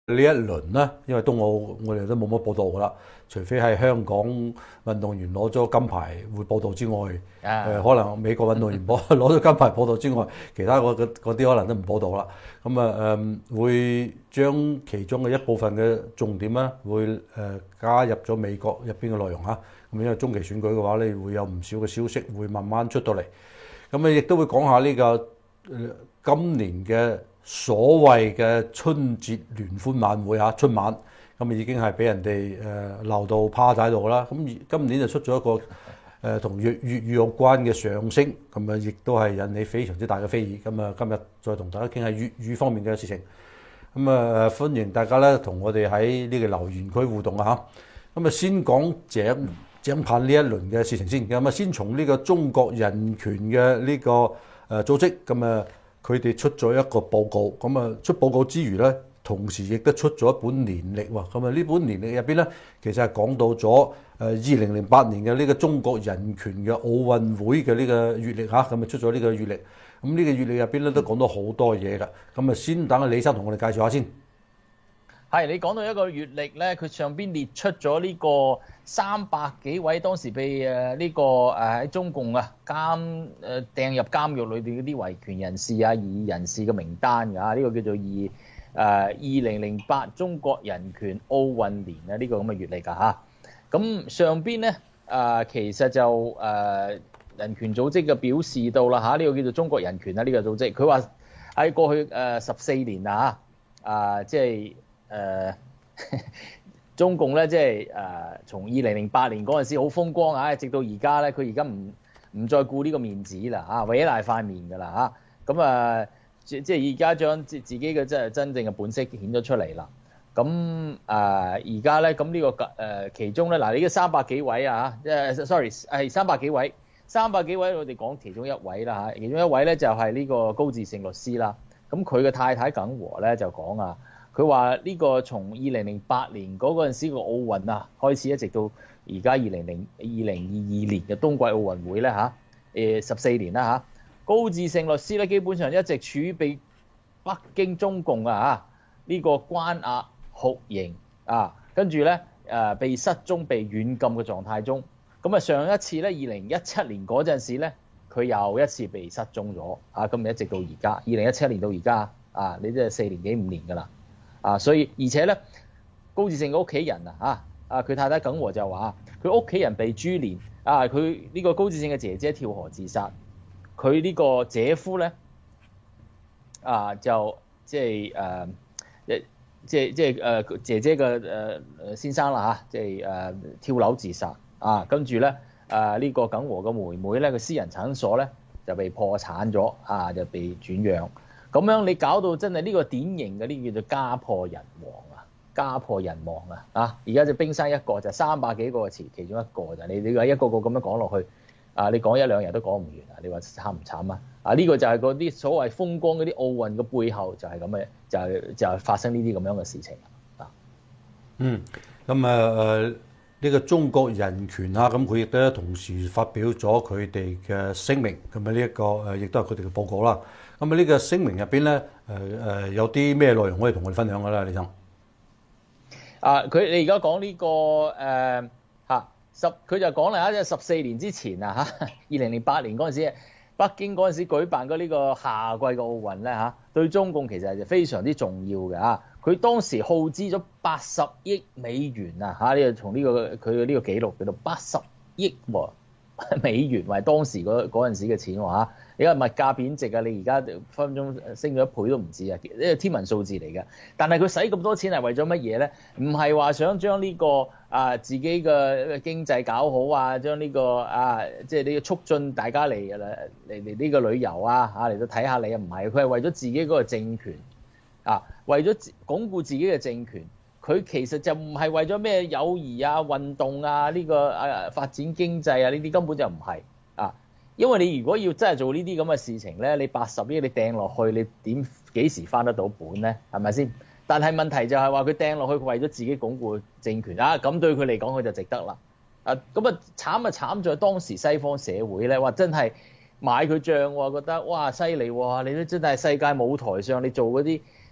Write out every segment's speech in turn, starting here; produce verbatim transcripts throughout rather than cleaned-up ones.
呢一輪咧，因為冬奧我哋都冇乜報道㗎啦，除非係香港運動員攞咗金牌會報道之外，誒、 啊呃、可能美國運動員攞攞咗金牌報道之外，其他嗰嗰啲可能都唔報道啦。咁啊誒會將其中嘅一部分嘅重點咧，會誒、呃、加入咗美國入邊嘅內容嚇。咁因為中期選舉嘅話咧，會有唔少嘅消息會慢慢出到嚟。咁啊亦都會講下呢、這個、呃、今年嘅所謂嘅春節聯歡晚會嚇，春晚咁啊已經係俾人哋誒鬧到趴喺度啦。咁今年就出咗一個誒同粵粵語有關嘅相聲，咁啊亦都係引起非常之大嘅非議。咁啊今日再同大家傾下粵語方面嘅事情。咁啊歡迎大家咧同我哋喺呢個留言區互動啊嚇。咁啊先講井井柏呢一輪嘅事情先。咁啊先從呢個中國人權嘅呢個誒組織咁啊。佢哋出咗一個報告，咁啊出報告之餘咧，同時亦都出咗一本年歷喎。咁啊呢本年歷入邊咧，其實係講到咗誒二零零八年嘅呢個中國人權嘅奧運會嘅呢個月歷嚇，咁啊出咗呢個月歷。咁呢個月歷入邊咧都講到好多嘢㗎。咁啊先等阿李生同我哋介紹下先。 係你講到一個月歷咧，佢上邊列出咗呢個三百幾位當時被誒呢個誒喺中共啊監誒掟入監獄裏邊嗰啲維權人士啊、異議人士嘅名單㗎。呢個叫做二誒二零零八中國人權奧運年啊，呢個咁嘅月歷㗎嚇。咁上邊咧誒其實就誒人權組織嘅表示到啦嚇，呢個叫做中國人權啊呢個組織，佢話喺過去誒十四年啊嚇啊即係。誒、呃、中共咧，即係誒從二零零八年嗰陣時好風光啊，直到而家咧，佢而家唔唔再顧呢個面子啦嚇，毀賴塊面㗎啦嚇，咁啊即即係而家將自自己嘅真係真正嘅本色顯咗出嚟啦。咁誒而家咧，咁呢、這個誒、呃、其中咧嗱，你嘅三百幾位啊嚇，誒 sorry 係三百幾位，三百幾位我哋講其中一位啦嚇，其中一位咧就係呢個高志勝律師啦。咁佢嘅太太耿和咧就講啊。佢話呢個從二零零八年嗰個陣時個奧運啊開始，一直到而家二零零二零二二年嘅冬季奧運會咧嚇，誒十四年啦嚇。高志勝律師咧基本上一直處於被北京中共啊嚇呢個關押酷刑啊，跟住咧誒被失蹤、被軟禁嘅狀態中。咁啊上一次咧二零一七年嗰陣時咧，佢又一次被失蹤咗啊，咁咪一直到而家二零一七年到而家啊，你即係四年幾五年㗎啦。啊，所以而且咧，高志勝嘅屋企人啊，嚇啊，佢太太耿和就話，佢屋企人被株連啊，佢呢個高志勝嘅姐姐跳河自殺，佢呢個姐夫咧啊就即係誒，即係即係誒姐姐嘅誒誒先生啦嚇，即係誒跳樓自殺啊，跟住咧誒呢個耿和嘅妹妹咧，個私人診所咧就被破產咗啊，就被轉讓。咁樣你搞到真係呢個典型嘅呢叫做家破人亡啊，家破人亡啊！啊，而家就冰山一角，就三百幾個詞其中一個就你你話一個個咁樣講落去啊，你講一兩日都講唔完啊！你話慘唔慘啊？啊呢、這個就係嗰啲所謂風光嗰啲奧運嘅背後就係咁嘅，就係、是、就係、是、發生呢啲咁樣嘅事情啊！ 嗯，咁啊誒呢個中國人權啊，咁佢亦都同時發表咗佢哋嘅聲明，咁啊呢一個誒亦都係佢哋嘅報告啦。咁啊呢個聲明入邊咧，誒誒有啲咩內容可以同我哋分享㗎啦，李生？ 啊，佢你而家講呢個誒嚇十，佢就講啦嚇，即係十四年之前啊嚇，二零零八年嗰陣時，北京嗰陣時舉辦過呢個夏季嘅奧運咧嚇，對中共其實係非常之重要嘅嚇。佢當時耗資咗八十億美元啊嚇，呢個從呢個佢嘅呢個紀錄叫做八十億喎美元，為當時嗰嗰陣時嘅錢喎嚇。因為物價貶值啊，你而家分分鐘升咗一倍都唔止啊！呢個天文數字嚟嘅。但係佢使咁多錢係為咗乜嘢咧？唔係話想將呢個啊自己嘅經濟搞好啊，將呢個啊即係你要促進大家嚟嚟嚟嚟呢個旅遊啊嚇嚟到睇下你啊，唔係，佢係為咗自己嗰個政權啊，為咗鞏固自己嘅政權。佢其實就唔係為咗咩友誼啊、運動啊、呢個啊發展經濟啊呢啲，根本就唔係啊。因為你如果要真係做呢啲咁嘅事情咧，你八十億你掟落去，你點幾時翻得到本咧？係咪先？但係問題就係話佢掟落去，佢為咗自己鞏固政權啊，咁對佢嚟講佢就值得啦。啊，咁啊慘啊慘在當時西方社會咧，話真係買佢帳喎，覺得哇犀利喎！你都真係世界舞台上你做嗰啲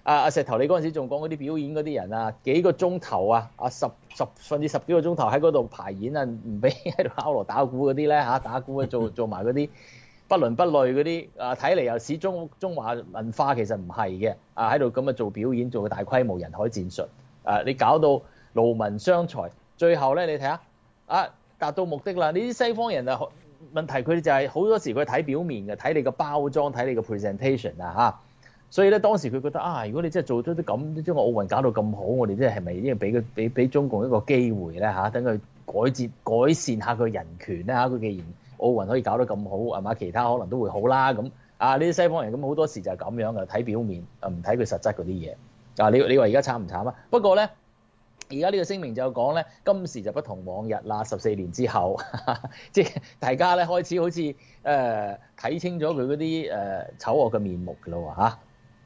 阿阿石頭，你嗰陣時仲講嗰啲表演嗰啲人啊，幾個鐘頭啊，啊十十甚至十幾個鐘頭喺嗰度排演啊，唔俾喺度敲鑼打鼓嗰啲咧嚇，打鼓做做埋嗰啲不倫不類嗰啲啊，睇嚟又似中中華文化，其實唔係嘅啊，喺度咁啊做表演，做個大規模人海戰術啊，你搞到勞民傷財，最後咧你睇下啊達到目的啦，呢啲西方人啊問題佢哋就係好多時佢睇表面嘅，睇你個包裝，睇你個 presentation 啊嚇。所以咧，當時佢覺得啊，如果你真係做咗啲咁，將個奧運搞到咁好，我哋即係係咪應該俾佢俾俾中共一個機會咧嚇？等佢改善改善下佢人權咧嚇。佢既然奧運可以搞得咁好，係嘛？其他可能都會好啦。咁啊，呢啲西方人咁好多時就係咁樣嘅，睇表面啊，唔睇佢實質嗰啲嘢。啊，你你話而家慘唔慘啊？不過咧，而家呢個聲明就講咧，今時就不同往日啦。十四年之後，即係大家咧開始好似誒睇清咗佢嗰啲誒醜惡嘅面目㗎咯嚇。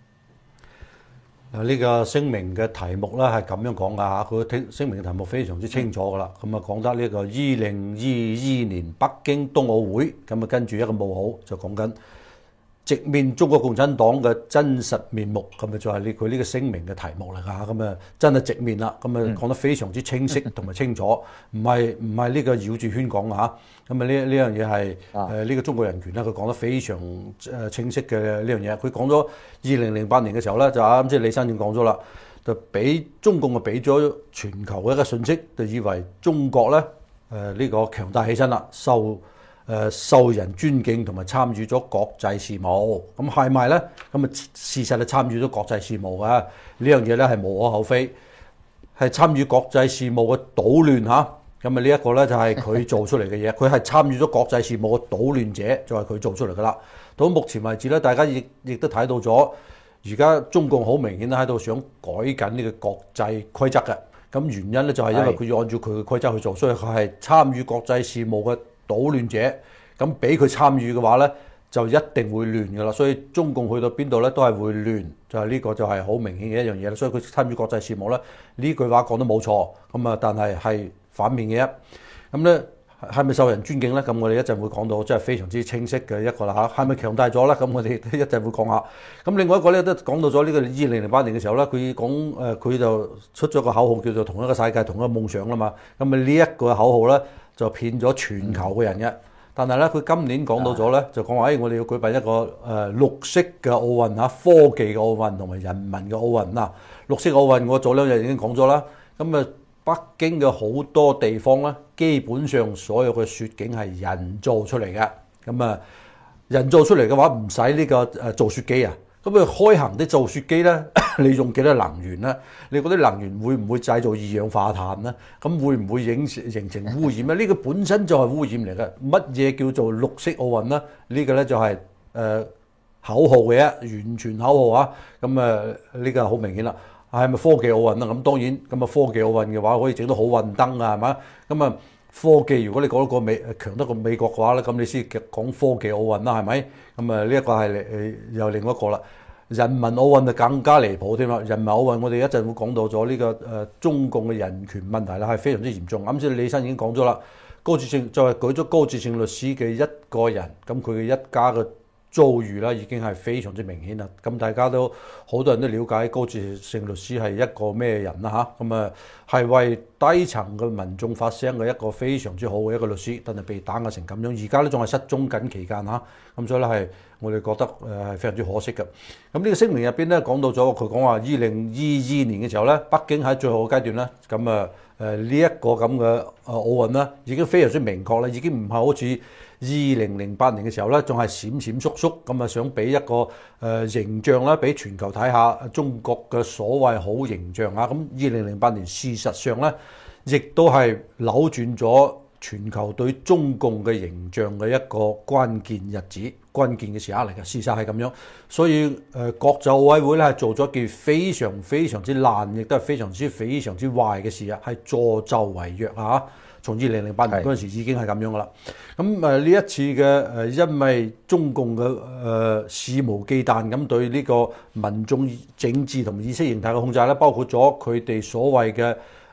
嗱，呢個聲明嘅題目咧係咁樣講㗎嚇，佢聽聲明嘅題目非常之清楚㗎啦。咁啊講得呢個二零二二年北京冬奧會，咁啊跟住一個冒號就講緊直面中國共產黨嘅真實面目，咁啊就係呢佢呢個聲明嘅題目嚟㗎。咁啊真係直面啦，咁啊講得非常之清晰同埋清楚，唔係唔係呢個繞住圈講㗎嚇。咁啊呢呢樣嘢係誒呢個中國人權咧，佢講得非常誒清晰嘅呢樣嘢。佢講咗二零零八年嘅時候咧，就啱即係李生已經講咗啦，就俾中共啊俾咗全球嘅一個信息，就以為中國咧誒呢個強大起身啦，受誒受人尊敬同埋參與咗國際事務。咁係咪咧？咁啊事實係參與咗國際事務嘅呢樣嘢咧係無可厚非，係參與國際事務嘅搗亂嚇。咁啊呢一個咧就係佢做出嚟嘅嘢，佢係參與咗國際事務嘅搗亂者，就係佢做出嚟噶啦。到目前為止咧，大家亦亦都睇到咗，而家中共好明顯喺度想改緊呢個國際規則嘅。咁原因咧就係因為佢要按照佢嘅規則去做，所以佢係參與國際事務嘅搗亂者。咁俾佢參與嘅話咧，就一定會亂噶啦。所以中共去到邊度咧都係會亂，就係呢個就係好明顯嘅一樣嘢啦。所以佢參與國際事務咧，呢句話講得冇錯。咁啊，但係係反面嘅啫，咁咧係咪受人尊敬咧？咁我哋一陣會講到，真係非常之清晰嘅一個啦嚇。係咪強大咗咧？咁我哋一陣會講下。咁另外一個咧都講到咗呢個二零零八年嘅時候咧，佢講誒佢就出咗個口號叫做同一個世界同一個夢想啦嘛。咁啊呢一個口號咧就騙咗全球嘅人嘅。但係咧佢今年講到咗咧，就講話誒我哋要舉辦一個誒、呃、綠色嘅奧運嚇，科技嘅奧運同埋人民嘅奧運嗱。綠色奧運我早兩日已經講咗啦。咁啊北京嘅好多地方咧，基本上所有嘅雪景係人造出嚟嘅。咁啊，人造出嚟嘅話唔使呢個誒造雪機啊。咁啊，開行啲造雪機咧，你用幾多能源咧？你嗰啲能源會唔會製造二氧化碳咧？咁會唔會形形成污染咧？呢個本身就係污染嚟嘅。乜嘢叫做綠色奧運咧？呢個咧就係誒口號嘅啫，完全口號啊。咁啊，呢個好明顯啦。係咪科技奧運啊？咁當然咁啊，科技奧運嘅話可以整到好運燈啊，係嘛？咁啊，科技如果你講得過美強得過美國嘅話咧，咁你先講科技奧運啦，係咪？咁啊，呢一個係誒又另一個啦。人民奧運就更加離譜添啦！人民奧運我哋一陣會講到咗呢個誒中共嘅人權問題啦，係非常之嚴重。啱先李生已經講咗啦，高志勝就係舉咗高志勝律師嘅一個人，咁佢嘅一家嘅遭遇啦，已經係非常之明顯啦。咁大家都好多人都了解高志勝律師係一個咩人啦嚇。咁啊係為低層嘅民眾發聲嘅一個非常之好嘅一個律師，但係被打壓成咁樣，而家咧仲係失蹤緊期間嚇。咁所以咧係我哋覺得誒係非常之可惜嘅。咁呢個聲明入邊咧講到咗，佢講話二零二二年嘅時候咧，北京喺最後嘅階段咧，咁啊誒呢一個咁嘅誒奧運咧已經非常之明確啦，已經唔係好似二零零八年嘅時候咧，仲係閃閃縮縮咁啊，想俾一個誒、呃、形象啦，俾全球睇下中國嘅所謂好形象啊！咁二零零八年事實上咧，亦都係扭轉咗全球對中共嘅形象嘅一個關鍵日子、關鍵嘅時刻嚟嘅。事實係咁樣，所以誒、呃、國際奧委會咧係做咗件非常非常之爛，亦都係非常之非常之壞嘅事啊，係助紂為虐啊！從二零零八年嗰陣時已經係咁樣噶啦，咁誒呢一次嘅誒、呃，因為中共嘅誒肆無忌憚咁對呢個民眾政治同埋意識形態嘅控制咧，包括咗佢哋所謂嘅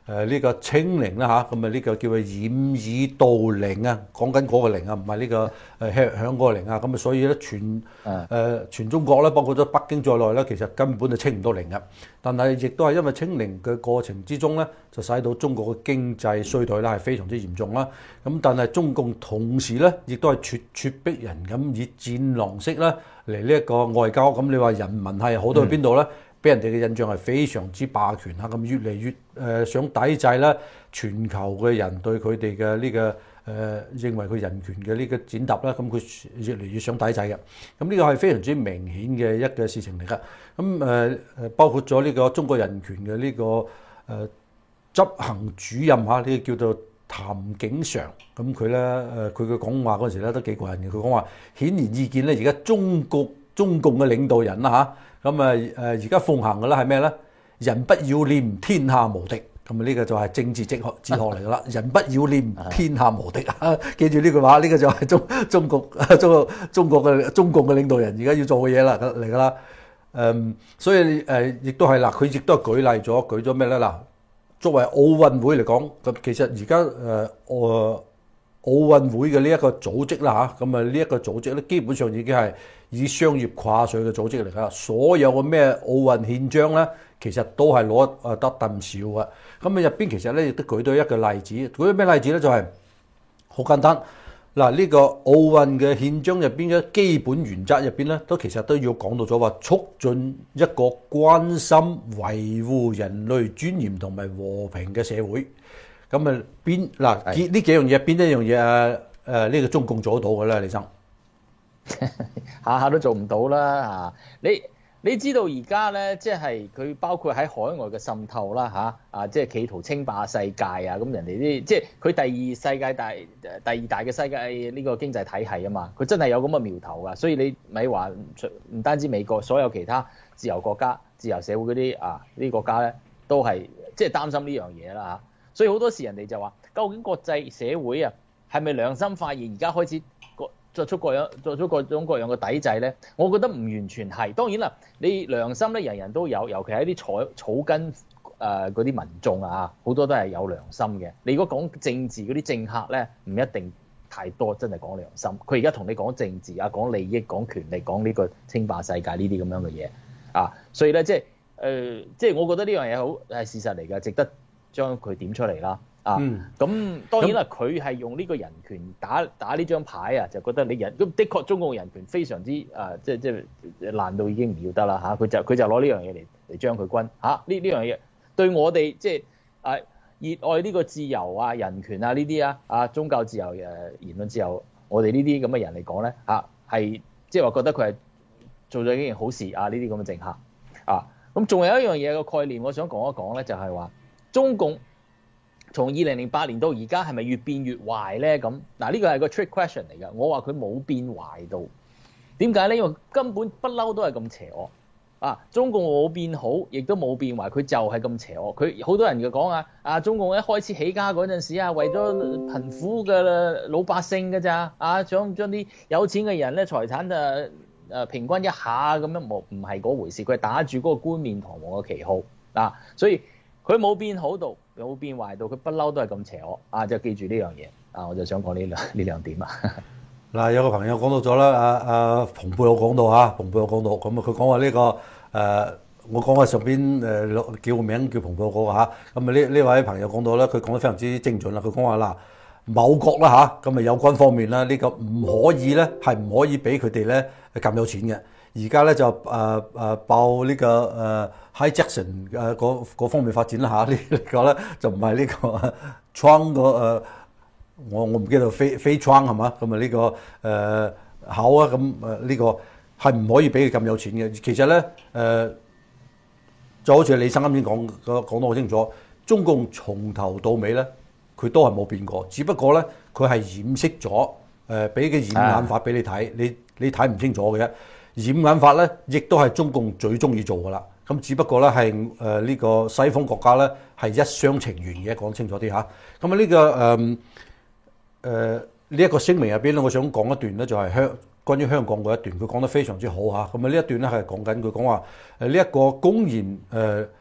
誒呢個清零啦嚇，咁啊呢個叫做掩耳盜鈴啊，講緊嗰個鈴啊，唔係呢個誒響響嗰個鈴啊，咁啊所以咧全誒、呃、全中國咧，包括咗北京在內咧，其實根本就清唔到零嘅。但係亦都係因為清零嘅過程之中咧，就使到中國嘅經濟衰退咧係非常之嚴重啦。咁但係中共同時咧，亦都係咄咄逼人咁以戰狼式咧嚟呢一個外交。咁你話人民係好到去邊度咧？嗯俾人哋嘅印象係非常之霸權嚇，咁越嚟越誒、呃、想抵制咧全球嘅人對佢哋嘅呢個誒、呃、認為佢人權嘅呢個踐踏啦，咁佢越嚟越想抵制嘅。咁呢個係非常之明顯嘅一個事情嚟㗎。咁誒誒包括咗呢個中國人權嘅呢、這個誒、呃、執行主任嚇，呢、這個叫做譚景常。咁佢咧誒佢嘅講話嗰陣時咧都幾過癮嘅。佢講話顯然意見咧，而家中國中共嘅領導人啦嚇。咁啊誒而家奉行嘅啦係咩咧？人不要臉，天下無敵。咁啊呢個就係政治哲學哲學嚟噶啦。人不要臉，天下無敵啊！記住呢句話，呢、這個就係中中國中國中國嘅中共嘅領導人而家要做嘅嘢啦嚟噶啦。誒、嗯，所以誒亦都係啦，佢亦都係舉例咗，舉咗咩咧？嗱，作為奧運會嚟講，咁其實而家誒誒奧運會嘅呢一個組織啦嚇，咁啊呢一個組織咧，基本上已經係以商業掛帥嘅組織嚟㗎。所有嘅咩奧運憲章咧，其實都係攞誒得啖笑嘅。咁啊入邊其實咧亦都舉到一個例子，舉咗咩例子咧？就係、是、好簡單。嗱，呢個奧運嘅憲章入邊嘅基本原則入邊咧，都其實都要講到咗話，促進一個關心維護人類尊嚴同埋和平嘅社會。咁啊邊嗱呢幾樣嘢邊一樣嘢啊？誒呢個中共做得到嘅咧，李生下下都做唔到啦嚇！你你知道而家咧，即係佢包括喺海外嘅滲透啦嚇啊，即係企圖稱霸世界啊！咁人哋啲即係佢第二世界大第二大嘅世界呢個經濟體系啊嘛，佢真係有咁嘅苗頭㗎。所以你咪話唔單止美國，所有其他自由國家、自由社會嗰啲啊呢啲國家咧，都係即係擔心呢樣嘢啦嚇。所以好多時人哋就話，究竟國際社會啊係咪良心發現，而家開始作出各樣作出各種各樣嘅抵制咧？我覺得唔完全係。當然啦，你良心咧人人都有，尤其係啲草草根誒嗰啲民眾啊，好多都係有良心嘅。你如果講政治嗰啲政客咧，唔一定太多真係講良心。佢而家同你講政治啊，講利益、講權力、講呢個稱霸世界呢啲咁樣嘅嘢啊，所以咧即係誒，即係我覺得呢樣嘢好係事實嚟嘅，值得將佢點出嚟啦，啊，咁、嗯、當然啦，佢係用呢個人權打打呢張牌啊，就覺得你人咁的確中共人權非常之啊，即係即係爛到已經唔要得啦嚇，佢就佢就攞呢樣嘢嚟嚟將佢軍嚇呢呢樣嘢對我哋即係啊熱愛呢個自由啊人權啊呢啲啊啊宗教自由誒言論自由，我哋呢啲咁嘅人嚟講咧嚇係即係話覺得佢係做咗一件好事啊呢啲咁嘅政客啊，咁仲有一樣嘢個概念，我想講一講咧，就係話。中共從二零零八年到而家係咪越變越壞咧？咁嗱，呢個係個 trick question 嚟㗎。我話佢冇變壞到，點解咧？因為根本不嬲都係咁邪惡啊！中共冇變好，亦都冇變壞，佢就係咁邪惡。佢好多人就講啊，啊中共一開始起家嗰陣時啊，為咗貧苦嘅老百姓㗎咋啊，想將啲有錢嘅人咧財產誒誒平均一下咁樣，冇唔係嗰回事。佢係打住嗰個冠冕堂皇嘅旗號啊，所以。佢冇變好到，冇變壞到，佢不嬲都係咁邪惡啊！就記住呢樣嘢啊！我就想講呢兩呢兩點啊。 嗱，有個朋友講到咗啦，阿阿蓬佩奧講到嚇，蓬佩奧講到咁啊，佢講話呢個誒、呃，我講話上邊誒叫名叫蓬佩奧嗰個嚇，咁啊呢呢位朋友講到咧，佢講得非常之精準啦。佢講話嗱，某國啦嚇，咁啊有關方面啦，呢、這個唔可以咧，係唔可以俾佢哋咧咁有錢嘅。而家咧就誒誒、呃、爆呢、這個誒。呃喺 Jackson 誒嗰方面發展啦嚇，呢、這個咧就唔係呢個 Trump 個誒，我我唔記得非非 Trump 係嘛？咁啊呢個誒口啊咁誒呢個係唔可以俾佢咁有錢嘅。其實咧誒、呃、就好似李生啱先講講得好清楚，中共從頭到尾咧佢都係冇變過，只不過咧佢係掩飾咗誒俾個掩眼法俾你睇，你你睇唔清楚嘅啫。掩眼法咧亦都係中共最中意做噶啦。咁只不過咧係誒呢個西方國家咧係一廂情願嘅，講清楚啲嚇。咁啊呢個誒誒呢一個聲明入邊咧，我想講一段咧，就係香關於香港嗰一段，佢講得非常之好嚇。咁啊呢一段咧係講緊佢講話誒呢一個公然誒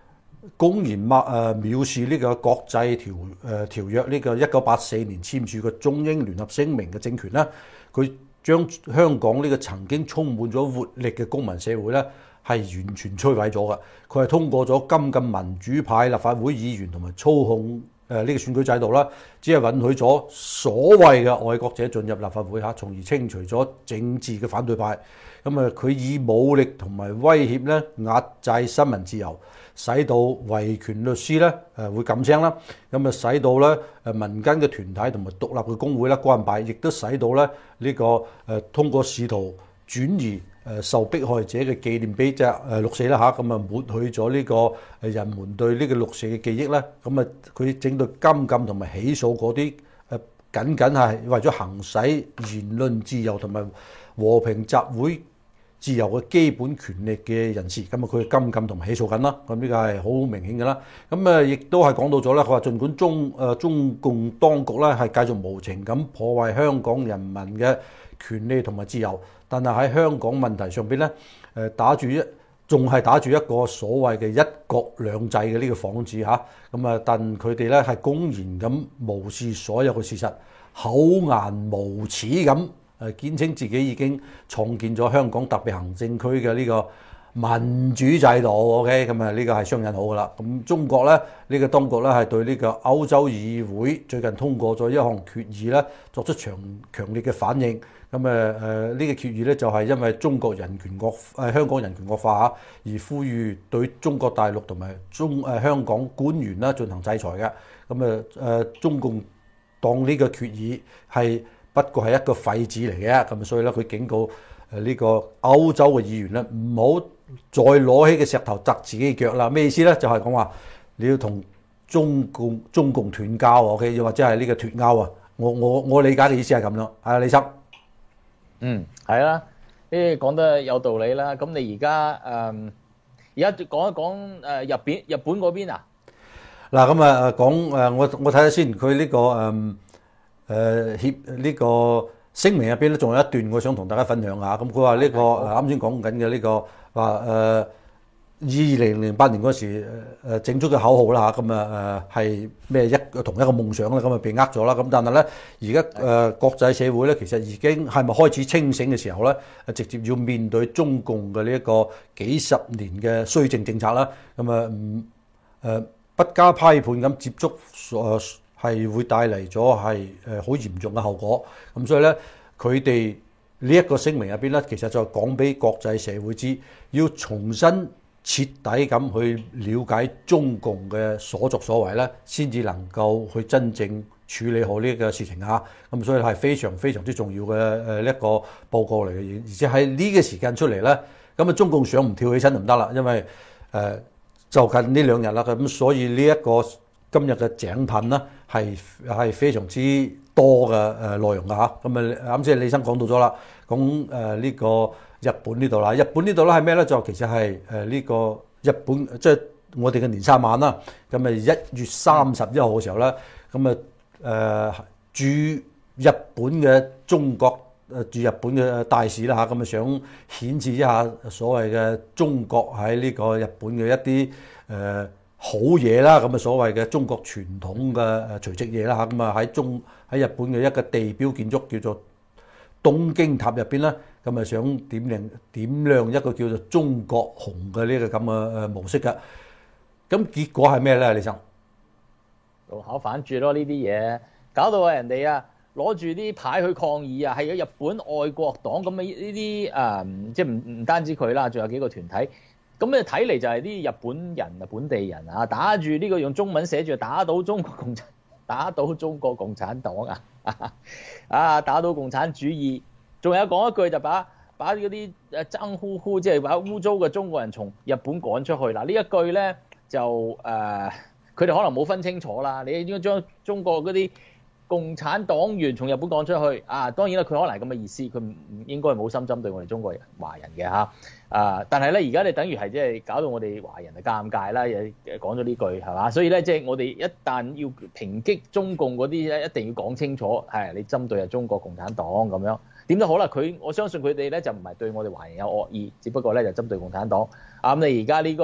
公然抹誒藐視呢個國際條誒條約呢個一九八四年簽署嘅中英聯合聲明嘅政權咧，佢將香港呢個曾經充滿咗活力嘅公民社會咧，係完全摧毀咗嘅。佢係通過咗監禁民主派立法會議員同埋操控誒呢個選舉制度啦，只係允許咗所謂嘅愛國者進入立法會嚇，從而清除咗政治嘅反對派。咁啊，佢以武力同埋威脅咧壓制新聞自由，使到維權律師咧誒會噤聲啦。咁啊，使到咧誒民間嘅團體同埋獨立嘅工會咧關閉，亦都使到咧呢個誒通過試圖轉移誒受迫害者嘅紀念碑即係誒六四啦嚇，咁啊抹去咗呢個誒人們對呢個六四嘅記憶咧。咁啊，佢整到監禁同埋起訴嗰啲誒僅僅係為咗行使言論自由同埋和平集會自由嘅基本權利嘅人士，咁啊佢監禁同埋起訴緊啦，咁呢個係好明顯嘅啦。咁啊亦都係講到咗啦，佢話儘管中誒中共當局咧係繼續無情咁破壞香港人民嘅權利同埋自由，但係喺香港問題上邊咧誒打住一仲係打住一個所謂嘅一國兩制嘅呢個幌子嚇，咁啊但佢哋咧係公然咁無視所有嘅事實，厚顏無恥咁。誒堅稱自己已經創建咗香港特別行政區嘅呢個民主制度 ，OK， 咁啊呢個係雙引號噶啦。咁中國咧呢、呢個當局咧係對呢個歐洲議會最近通過咗一項決議咧作出強強烈嘅反應。咁誒誒呢個決議咧就係因為中國人權惡誒香港人權惡化而呼籲對中國大陸同埋中誒香港官員啦進行制裁嘅。咁誒誒中共當呢個決議係不過係一個廢紙嚟嘅，咁所以咧佢警告誒呢個歐洲嘅議員咧，唔好再攞起個石頭砸自己嘅腳啦。咩意思咧？就係講話你要同中共中共斷交 ，OK， 又或者係呢個脫鈎啊。我我我理解嘅意思係咁樣。啊，李生， 嗯，係啦，呢講得有道理啦。咁你而家誒而家講一講誒日本日本嗰邊啊？嗱， 咁啊講誒，我我睇下先，佢呢、這個誒。嗯誒協呢個聲明入邊咧，仲有一段我想同大家分享下。咁佢話呢個啱先講緊嘅呢個話誒，二零零八年嗰時誒整出嘅口號啦嚇，咁啊誒係咩一同一個夢想啦，咁啊被呃咗啦。咁但係咧，而家誒國際社會咧，其實已經係咪開始清醒嘅時候咧？直接要面對中共嘅呢一個幾十年嘅綏靖政策啦。咁啊唔誒不加批判咁接觸誒。係會帶嚟咗係誒好嚴重嘅後果，咁所以咧佢哋呢一個聲明入邊咧，其實就講俾國際社會知，要重新徹底咁去了解中共嘅所作所為咧，先至能夠去真正處理好呢個事情啊！咁所以係非常非常之重要嘅誒一個報告嚟嘅，而且喺呢個時間出嚟咧，咁啊中共想唔跳起身就唔得啦，因為誒、呃、就近呢兩日啦，咁所以呢、這、一個。今日嘅井噴啦，係係非常之多嘅誒內容㗎嚇。咁啊啱先李生講到咗啦，講誒呢個日本呢度啦，日本呢度咧係咩咧？就其實係誒呢個日本，即係我哋嘅年三晚啦。咁啊一月三十一號嘅時候咧，咁啊誒駐日本嘅中國誒駐日本嘅大使啦嚇，咁啊想顯示一下所謂嘅中國喺呢個日本嘅一啲誒。呃好嘢啦，咁啊所謂嘅中國傳統嘅誒隨即嘢啦嚇，咁啊喺中喺日本嘅一個地標建築叫做東京塔入邊咧，咁啊想點亮點亮一個叫做中國紅嘅呢個咁嘅誒模式嘅，咁結果係咩咧？李生， 路口反轉咯，呢啲嘢搞到人哋啊攞住啲牌去抗議啊，係有日本愛國黨咁嘅呢啲誒，即係唔唔單止佢啦，仲有幾個團體。咁你睇嚟就係啲日本人啊，本地人啊，打住呢個用中文寫住打倒中國共產，打倒中國共產黨啊，啊打倒共產主義，仲有講一句就把把嗰啲誒憎呼呼，即係把污糟嘅中國人從日本趕出去。嗱呢一句咧就誒，佢、呃、哋可能冇分清楚啦。你應該將中國嗰啲共產黨員從日本趕出去啊！當然啦，佢可能係咁嘅意思，佢唔應該係冇心針對我哋中國人華人嘅嚇啊！但係咧，而家你等於係即係搞到我哋華人係尷尬啦，又講咗呢句係嘛？所以咧，即係我哋一旦要抨擊中共嗰啲咧，一定要講清楚係你針對係中國共產黨咁樣。點都好啦，佢我相信佢哋咧就唔係對我哋華人有惡意，只不過咧就針對共產黨啊！咁你而家呢個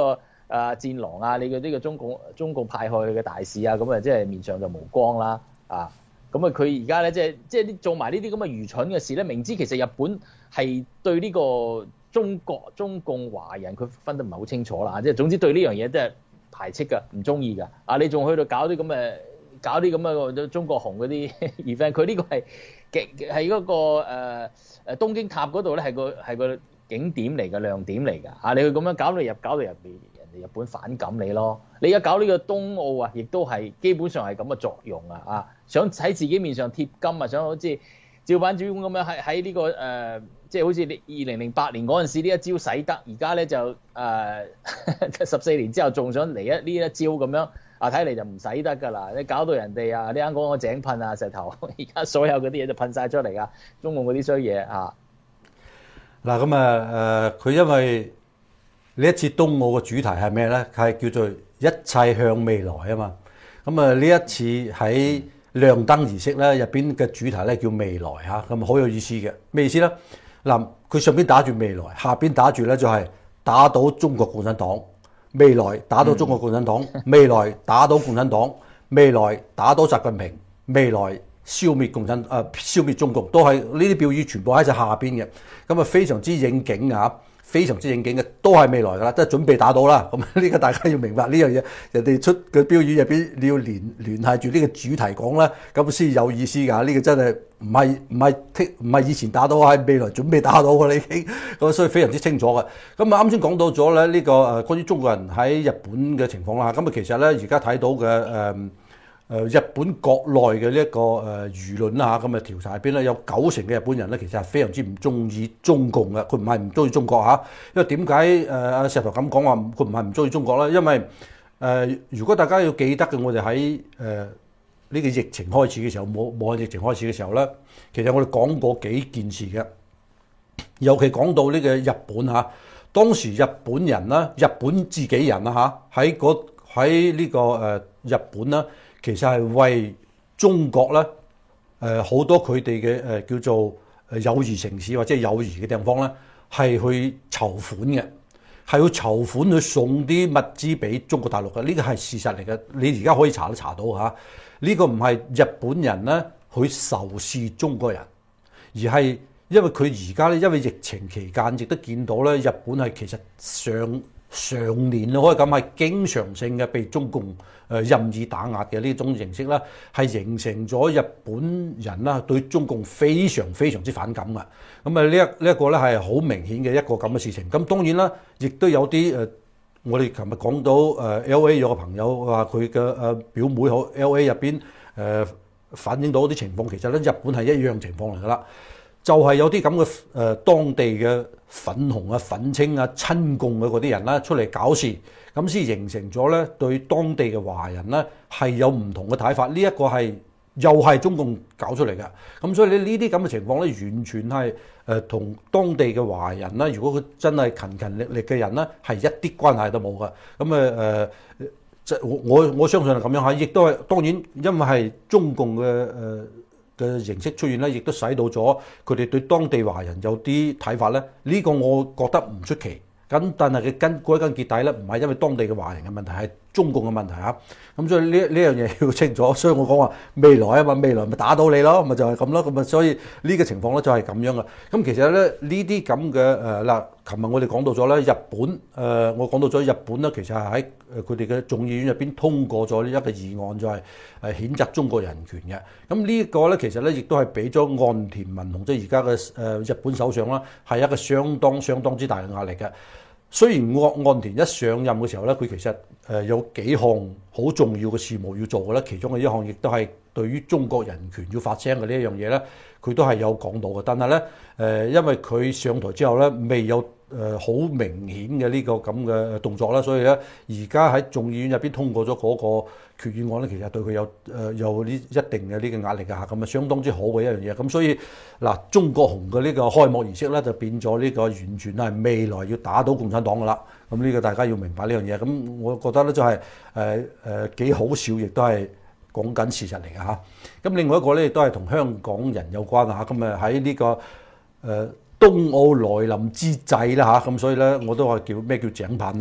啊戰狼啊，你嘅呢個中共中共派去嘅大使啊，咁啊即係面上就無光啦啊！咁啊佢而家咧即係即係做埋呢啲咁嘅愚蠢嘅事咧，明知其實日本係對呢個中國中共華人佢分得唔係好清楚啦，即係總之對呢樣嘢都係排斥㗎，唔中意㗎。啊你仲去到搞啲咁嘅搞啲咁嘅中國紅嗰啲 event， 佢呢個係係嗰個誒誒東京塔嗰度咧係個係個景點嚟嘅亮點嚟㗎。啊你去咁樣搞到入搞到入邊。日本反感你咯，你而家搞呢個冬奧啊，亦都係基本上係咁嘅作用啊！啊，想喺自己面上貼金啊，想好似照板煮碗咁樣喺喺呢個誒、呃，即係好似你二零零八年嗰陣時呢一招使得，而家咧就誒十四年之後仲想嚟一呢一招咁樣啊，睇嚟就唔使得㗎啦！你搞到人哋啊，你啱講個井噴啊石頭，而家所有嗰啲嘢就噴晒出嚟啊！中共嗰啲衰嘢啊！ 嗱咁啊誒，佢、呃、因為呢一次冬奧嘅主題係咩咧？係叫做一切向未來啊嘛。咁啊呢一次喺亮燈儀式咧入邊嘅主題咧叫未來嚇，咁好有意思嘅。咩意思咧？嗱，佢上邊打住未來，下邊打住咧就係打倒中國共產黨。未來打倒中國共產黨，未來打倒共產黨，未來打倒習近平，未來消滅共產誒、呃、消滅中國，都係呢啲標語全部喺隻下邊嘅。咁啊非常之應景啊！非常之應景嘅，都係未來㗎啦，即係準備打到啦。咁呢個大家要明白呢樣嘢，人哋出嘅標語入邊，你要連聯繫住呢個主題講啦，咁先有意思㗎。呢個真係唔係唔係唔係以前打到，係未來準備打到㗎啦已經。咁所以非常之清楚嘅。咁啊啱先講到咗咧呢個誒關於中國人喺日本嘅情況啦。咁啊其實咧而家睇到嘅誒。誒日本國內嘅呢一個誒輿論啦嚇，咁啊調查入邊咧有九成嘅日本人咧其實係非常之唔中意中共嘅，佢唔係唔中意中國嚇。因為點解誒阿石頭咁講話佢唔係唔中意中國咧？因為誒、呃、如果大家要記得嘅，我哋喺誒呢個疫情開始嘅時候，冇武漢疫情開始嘅時候咧，其實我哋講過幾件事嘅，尤其講到呢個日本嚇，當時日本人啦，日本自己人啦嚇，喺嗰喺呢個誒日本啦。其實係為中國咧，誒、呃、好多佢哋嘅誒叫做誒友誼城市或者友誼嘅地方咧，係去籌款嘅，係要籌款去送啲物資俾中國大陸嘅，呢個係事實嚟嘅。你而家可以查都查到嚇，呢、呢個唔係日本人咧去仇視中國人，而係因為佢而家咧，因為疫情期間亦都見到咧，日本係其實上常年可以咁係經常性嘅被中共誒任意打壓嘅呢種形式啦，係形成咗日本人啦對中共非常非常之反感嘅。咁啊呢一呢一個咧係好明顯嘅一個咁嘅事情。咁當然啦，亦都有啲誒，我哋琴日講到誒 L A 有個朋友話佢嘅誒表妹喺 L A 入邊誒反映到啲情況，其實咧日本係一樣情況嚟㗎啦。就係有啲咁嘅誒當地嘅粉紅啊、粉青啊、親共嘅嗰啲人啦，出嚟搞事，咁先形成咗咧對當地嘅華人咧係有唔同嘅睇法。呢、這、一個係又係中共搞出嚟嘅，咁所以你呢啲咁嘅情況咧，完全係誒同當地嘅華人啦，如果佢真係勤勤力力嘅人咧，係一啲關係都冇嘅。咁誒誒，即、呃、我我我相信係咁樣嚇，亦都係當然因為係中共嘅誒。呃嘅形式出現咧，亦都使到咗佢哋對當地華人有啲睇法咧。呢、這個我覺得唔出奇。咁但係佢根歸根結底咧，唔係因為當地嘅華人嘅問題，係中共嘅問題嚇。咁所以呢呢樣嘢要清楚。所以我講話未來啊嘛，未來咪打到你咯，咪就係咁咯。咁啊，所以呢個情況咧就係咁樣嘅。咁其實咧呢啲咁嘅誒嗱，琴日我哋講到咗咧，日本誒、呃、我講到咗日本咧，其實係喺誒佢哋嘅眾議院入邊通過咗呢一個議案，就係誒譴責中國人權嘅。咁呢個咧其實咧亦都係俾咗岸田文雄即係而家嘅誒日本首相啦，係一個相當相當之大嘅壓力嘅。雖然岸岸田一上任嘅時候咧，佢其實誒有幾項好重要嘅事務要做嘅咧，其中嘅一項亦都係對於中國人權要發聲嘅呢一樣嘢咧，佢都係有講到嘅。但係咧誒，因為佢上台之後咧，未有誒好明顯嘅呢個咁嘅動作啦，所以咧而家喺眾議院入邊通過咗嗰個決議案咧，其實對佢有誒有呢一定嘅呢個壓力㗎嚇，咁啊相當之好嘅一樣嘢。咁所以嗱，中國紅嘅呢個開幕儀式咧，就變咗呢個完全係未來要打倒共產黨㗎啦。咁呢個大家要明白呢樣嘢。咁我覺得咧就係誒誒幾好笑，亦都係講緊事實嚟嘅嚇。咁另外一個咧亦都係同香港人有關啊。咁啊喺呢個誒。呃冬奧來臨之際啦嚇，咁所以咧我都話叫咩叫井噴啦。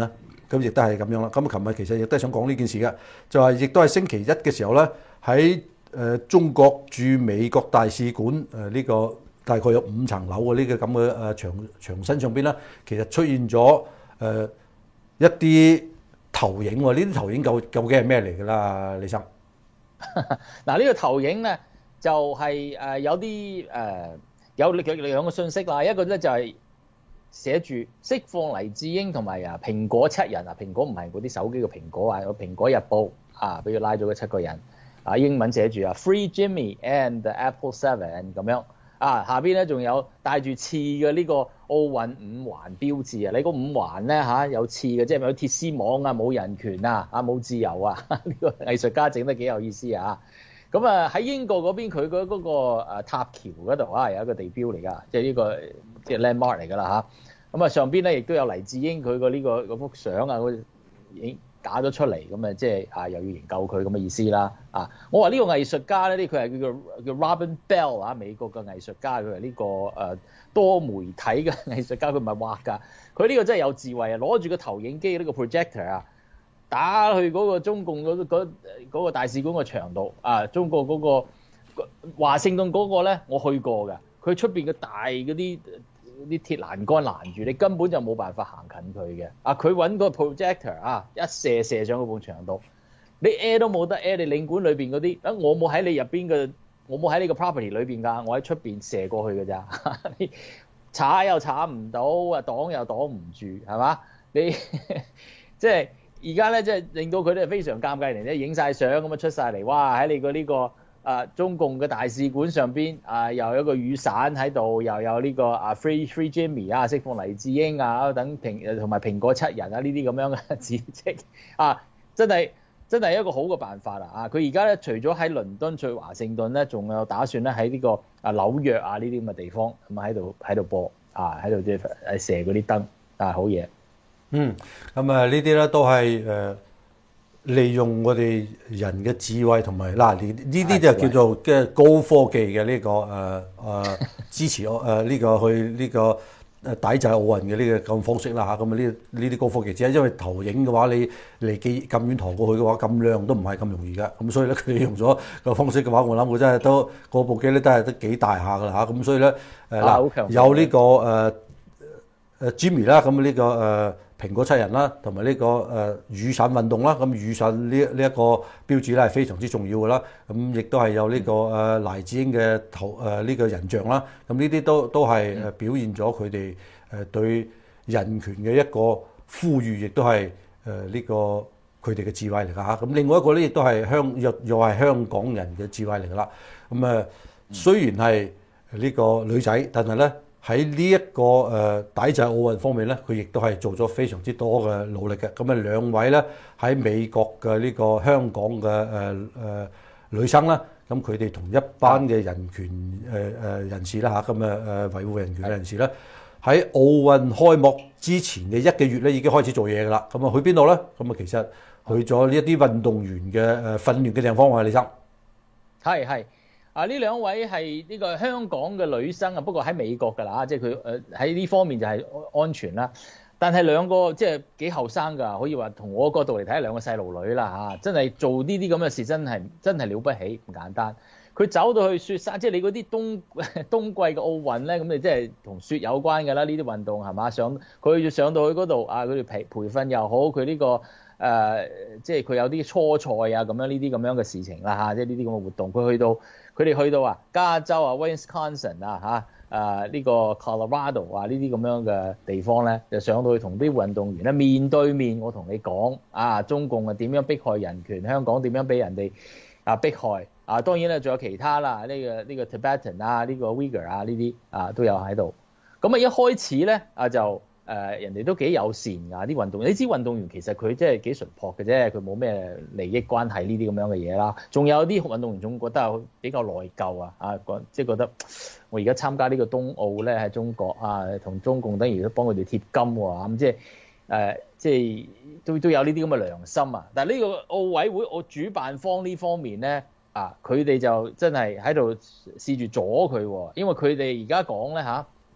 咁亦都係咁樣啦。咁琴日其實亦都係想講呢件事嘅，就係亦都係星期一嘅時候咧，喺誒中國駐美國大使館誒呢個大概有五層樓嘅呢個咁嘅誒牆牆身上邊咧，其實出現咗誒一啲投影喎。呢啲投影究究竟係咩嚟㗎啦，李生？ 嗱，呢個投影咧就係誒有啲誒有兩個信息啦，一個咧就係寫住釋放黎智英同埋啊蘋果七人啊，蘋果唔係嗰啲手機嘅蘋果啊，有蘋果日報啊，俾佢拉咗嗰七個人啊，英文寫住啊 Free Jimmy and the Apple Seven 咁樣啊，下邊咧仲有帶住刺嘅呢個奧運五環標誌啊，你個五環咧嚇有刺嘅，即係咪有鐵絲網啊，冇人權啊，啊冇自由啊，呢個藝術家整得幾有意思啊！咁啊喺英國嗰邊佢嗰嗰個誒塔橋嗰度啊，有一個地標嚟㗎，即係呢個即係 landmark 嚟㗎啦嚇。咁啊上邊咧亦都有黎智英佢個呢個嗰幅相啊，佢已經打咗出嚟，咁啊即係啊又要營救佢咁嘅意思啦。啊，我話呢個藝術家咧，呢佢係叫做叫 Robin Bell 啊，美國嘅藝術家，佢係呢個誒多媒體嘅藝術家，佢唔係畫㗎。佢呢個真係有智慧啊，攞住個投影機呢個 projector 啊。打去嗰個中共嗰嗰嗰個大使館個牆度啊！中國嗰個華盛頓嗰個咧，我去過㗎。佢出邊嘅大嗰啲啲鐵欄杆攔住，你根本就冇辦法行近佢嘅。啊！佢揾個 projector 啊，一射射上嗰埲牆度，你 air 都冇得 air。你領館裏邊嗰啲啊，我冇喺你入邊嘅，我冇喺你個 property 裏邊㗎，我喺出邊射過去㗎咋。你踩又踩唔到啊，擋又擋唔住，係嘛？你即係。而家咧，即係令到佢哋非常尷尬嚟咧，影晒相咁啊出晒嚟，哇！喺你個呢個啊中共嘅大使館上邊啊，又有一個雨傘喺度，又有呢個啊 Free Free Jimmy 啊，釋放黎智英啊，等蘋同埋蘋果七人啊呢啲咁樣嘅字跡啊，真係真係一個好嘅辦法啦啊！佢而家咧除咗喺倫敦、去華盛頓咧，仲有打算咧喺呢個啊紐約啊呢啲咁嘅地方咁喺度喺度播啊，喺度即係射嗰啲燈啊，好嘢。 嗯，咁啊呢啲咧都係誒、呃、利用我哋人嘅智慧同埋嗱，呢呢啲就叫做嘅高科技嘅呢、這個誒誒、呃呃、支持誒呢、呃這個去呢、這個誒抵制奧運嘅呢個咁方式啦嚇，咁啊呢呢啲高科技只係因為投影嘅話，你離幾咁遠投過去嘅話，咁亮都唔係咁容易㗎，咁所以咧佢用咗個方式嘅話，我諗佢真係都嗰部機咧都係都幾大下㗎啦嚇，咁所以咧誒嗱有呢、這個誒誒、呃、Jimmy 啦，咁呢個誒。呃蘋果七人啦，同埋呢個誒雨傘運動啦，咁雨傘呢呢一個標誌咧係非常之重要嘅啦。咁亦都係有呢個誒黎智英嘅頭誒呢個人像啦。咁呢啲都都係誒表現咗佢哋誒對人權嘅一個呼籲，亦都係誒呢個佢哋嘅智慧嚟㗎嚇。咁另外一個咧，亦都係香又又係香港人嘅智慧嚟㗎啦。咁誒雖然係呢個女仔，但係咧。喺呢一個誒抵制奧運方面咧，佢亦都係做咗非常之多嘅努力嘅。咁啊，兩位咧喺美國嘅呢個香港嘅誒誒女生啦，咁佢哋同一班嘅人權誒誒人士啦嚇，咁啊誒維護人權嘅人士咧，喺奧運開幕之前嘅一個月咧已經開始做嘢㗎啦。咁啊去邊度咧？咁啊其實去咗呢一啲運動員嘅誒訓練嘅地方啊，李生。 係係。啊！呢兩位係呢個香港嘅女生啊，不過喺美國㗎啦，即係佢誒喺呢方面就係安全啦。但係兩個即係幾後生㗎，可以話同我角度嚟睇，兩個細路女啦嚇，真係做呢啲咁嘅事真係真係了不起，唔簡單。佢走到去雪山，即係你嗰啲冬冬季嘅奧運咧，咁你即係同雪有關㗎啦。呢啲運動係嘛？上佢要上到去嗰度啊，佢哋培培訓又好，佢呢個。誒、呃，即係佢有啲初賽啊，咁樣呢啲咁樣嘅事情啦嚇，即係呢啲咁嘅活動。佢去到，佢哋去到啊，加州啊 ，Wisconsin 啊嚇，誒呢個 Colorado 啊呢啲咁樣嘅地方咧，就上到去同啲運動員咧面對面，我同你講啊，中共啊點樣迫害人權，香港點樣俾人哋啊迫害啊，當然咧仲有其他啦，呢、這個呢、這個 Tibetan 啊，呢、這個 Uyghur 啊呢啲啊都有喺度。咁啊一開始咧啊就。誒、呃、人哋都幾友善㗎啲運動員，你知運動員其實佢即係幾純樸嘅啫，佢冇咩利益關係呢啲咁樣嘅嘢啦。仲有啲運動員仲覺得比較內疚啊，啊即係覺得我而家參加呢個冬奧咧喺中國啊，同中共等於都幫佢哋貼金喎，咁即係誒即係都都有呢啲咁嘅良心啊。但係呢個奧委會我主辦方呢方面咧啊，佢哋就真係喺度試住阻佢喎，因為佢哋而家講咧嚇。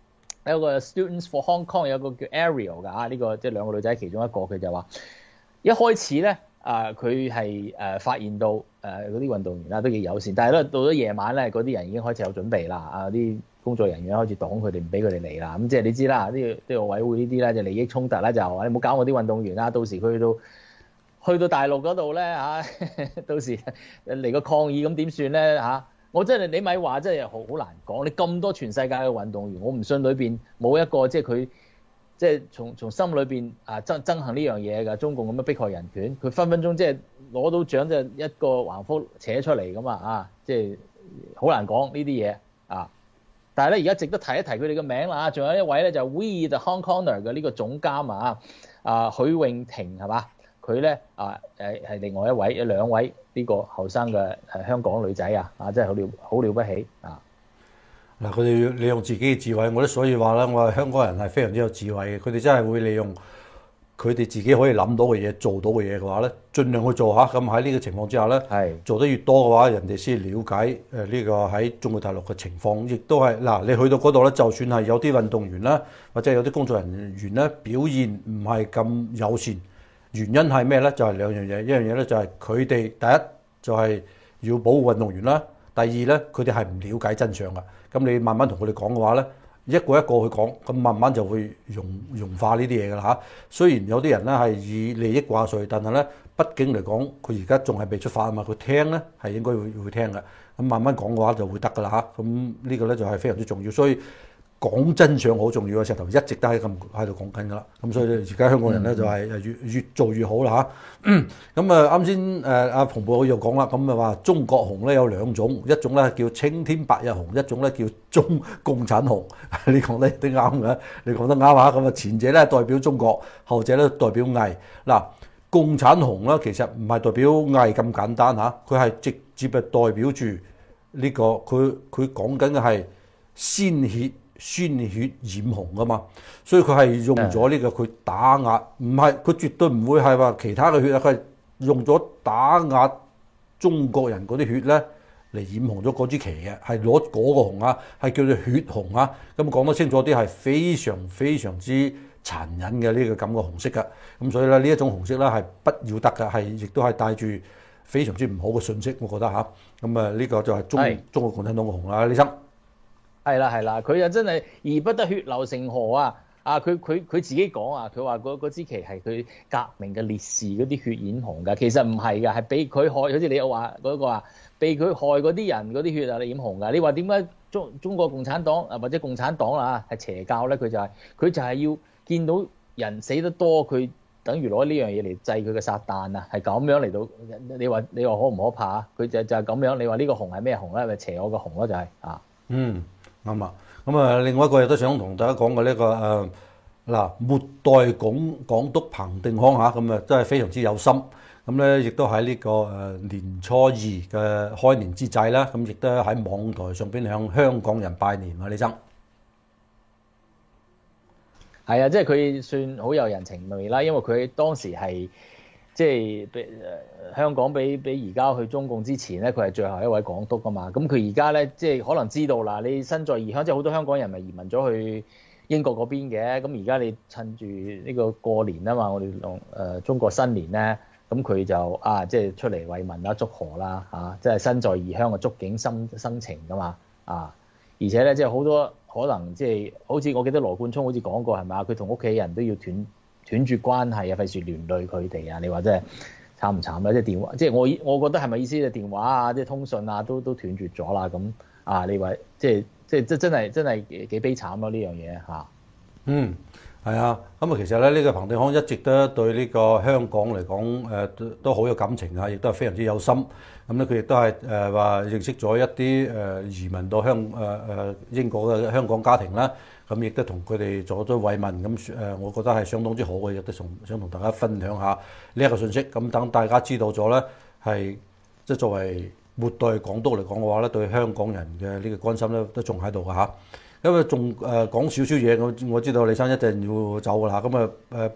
有個 Students for Hong Kong 有個叫 Ariel 㗎嚇，呢個即係兩個女仔其中一個，佢就話一開始咧啊，佢係誒發現到誒嗰啲運動員啦都幾友善，但係咧到咗夜晚咧，嗰啲人已經開始有準備啦，啊啲工作人員開始擋佢哋，唔俾佢哋嚟啦。咁即係你知啦，呢個呢個奧委會呢啲咧就利益衝突啦，就話你唔好搞我啲運動員啦，到時佢去到去到大陸嗰度咧嚇，到時嚟個抗議咁點算咧嚇？我真係你咪話真係好好難講，你咁多全世界嘅運動員，我唔信裏邊冇一個即係佢即係從從心裏邊啊憎憎恨呢樣嘢㗎。中共咁樣迫害人權，佢分分鐘即係攞到獎就一個橫幅扯出嚟㗎嘛啊！即係好難講呢啲嘢啊。但係咧而家值得提一提佢哋嘅名啦，仲有一位咧就係 We the Hong Konger 嘅呢個總監啊啊許永婷係嘛？佢咧啊誒係另外一位，有兩位呢個後生嘅誒香港女仔啊啊真係好了好了不起啊！ 嗱，佢哋利用自己嘅智慧，我都所以話啦，我話香港人係非常之有智慧嘅，佢哋真係會利用佢哋自己可以諗到嘅嘢、做到嘅嘢嘅話咧，盡量去做下。咁喺呢個情況之下咧，係做得越多嘅話，人哋先了解誒呢個喺中國大陸嘅情況，亦都係嗱，你去到嗰度咧，就算係有啲運動員啦，或者有啲工作人員咧表現唔係咁友善。原因係咩咧？就係、是、兩樣嘢，一樣嘢咧就係佢哋第一就係要保護運動員啦，第二咧佢哋係唔了解真相㗎。咁你慢慢同佢哋講嘅話咧，一個一個去講，咁慢慢就會融融化呢啲嘢㗎啦嚇。雖然有啲人咧係以利益掛帥，但係咧畢竟嚟講，佢而家仲係未出發啊嘛，佢聽咧係應該會會聽嘅。咁慢慢講嘅話就會得㗎啦嚇。咁呢個咧就係非常之重要，所以。講真相好重要嘅，石頭一直都喺咁喺度講緊㗎啦。咁所以而家香港人咧就係越越做越好啦嚇。咁啊啱先誒阿馮博又講啦，咁啊話中國紅咧有兩種，一種咧叫青天白日紅，一種咧叫中共產紅。你講得都啱嘅，你講得啱啊。咁啊前者咧代表中國，後者咧代表魏。嗱，共產紅咧其實唔係代表魏咁簡單嚇，佢係直接係代表住呢個佢佢講緊嘅係鮮血。鮮血染紅㗎嘛，所以佢係用咗呢個佢打壓，唔係佢絕對唔會係話其他嘅血啊，佢係用咗打壓中國人嗰啲血咧嚟染紅咗嗰支旗嘅，係攞嗰個紅啊，係叫做血紅啊。咁講得清楚啲係非常非常之殘忍嘅呢個咁嘅紅色㗎。咁所以咧呢一種紅色咧係不要得㗎，係亦都係帶住非常之唔好嘅信息，我覺得嚇。咁啊呢個就係中中國共產黨嘅紅啦，李生。 係啦係啦，佢又真係而不得血流成河啊！啊，佢佢佢自己講啊，佢話嗰支旗係佢革命嘅烈士嗰啲血染紅㗎，其實唔係㗎，係俾佢害，好似你又話嗰個話，被佢害嗰啲人嗰啲血啊染紅㗎。你話點解中中國共產黨啊或者共產黨啊係邪教咧？佢就係、是、佢就係要見到人死得多，佢等於攞呢樣嘢嚟祭佢嘅撒旦啊，係咁樣嚟到。你話你話可唔可怕啊？佢就就係咁樣。你話呢個紅係咩紅咧？咪邪我個紅咯，就係、是、啊。嗯。 啱啊！咁啊，另外一個亦都想同大家講嘅呢個誒嗱，末代港港督彭定康嚇，咁啊真係非常之有心。咁咧亦都喺呢個誒年初二嘅開年之際啦，咁亦都喺網台上邊向香港人拜年啊！李生係啊，即係佢算好有人情味啦，因為佢當時係。即係俾誒香港俾俾移交去中共之前咧，佢係最後一位港督㗎嘛。咁佢而家咧，即係可能知道啦。你身在異鄉，即係好多香港人咪移民咗去英國嗰邊嘅。咁而家你趁住呢個過年啊嘛，我哋用誒中國新年咧，咁佢就啊，即係出嚟慰問啦、祝賀啦，嚇，即係身在異鄉嘅觸景生生情㗎嘛，啊！而且咧，即係好多可能即係好似我記得羅冠聰好似講過係咪啊？佢同屋企人都要斷。斷絕關係啊，費事連累佢哋啊！你話真係慘唔慘咧？即係電話，即係我我覺得係咪意思就電話啊，即係通訊啊，都都斷絕咗啦咁啊！你話即係即係真真係真係幾悲慘咯呢樣嘢嚇。嗯， 係啊，咁啊其實咧呢個彭定康一直都對呢個香港嚟講誒都都好有感情啊，亦都係非常之有心。咁咧佢亦都係誒話認識咗一啲誒移民到香誒誒英國嘅香港家庭啦。咁亦都同佢哋做咗慰問，咁誒，我覺得係相當之好嘅，亦都想想同大家分享下呢一個信息。咁等大家知道咗咧，係即係作為末代港督嚟講嘅話咧，對香港人嘅呢個關心咧都仲喺度㗎嚇。因為仲誒講少少嘢，我我知道李生一定要走㗎啦。咁啊誒，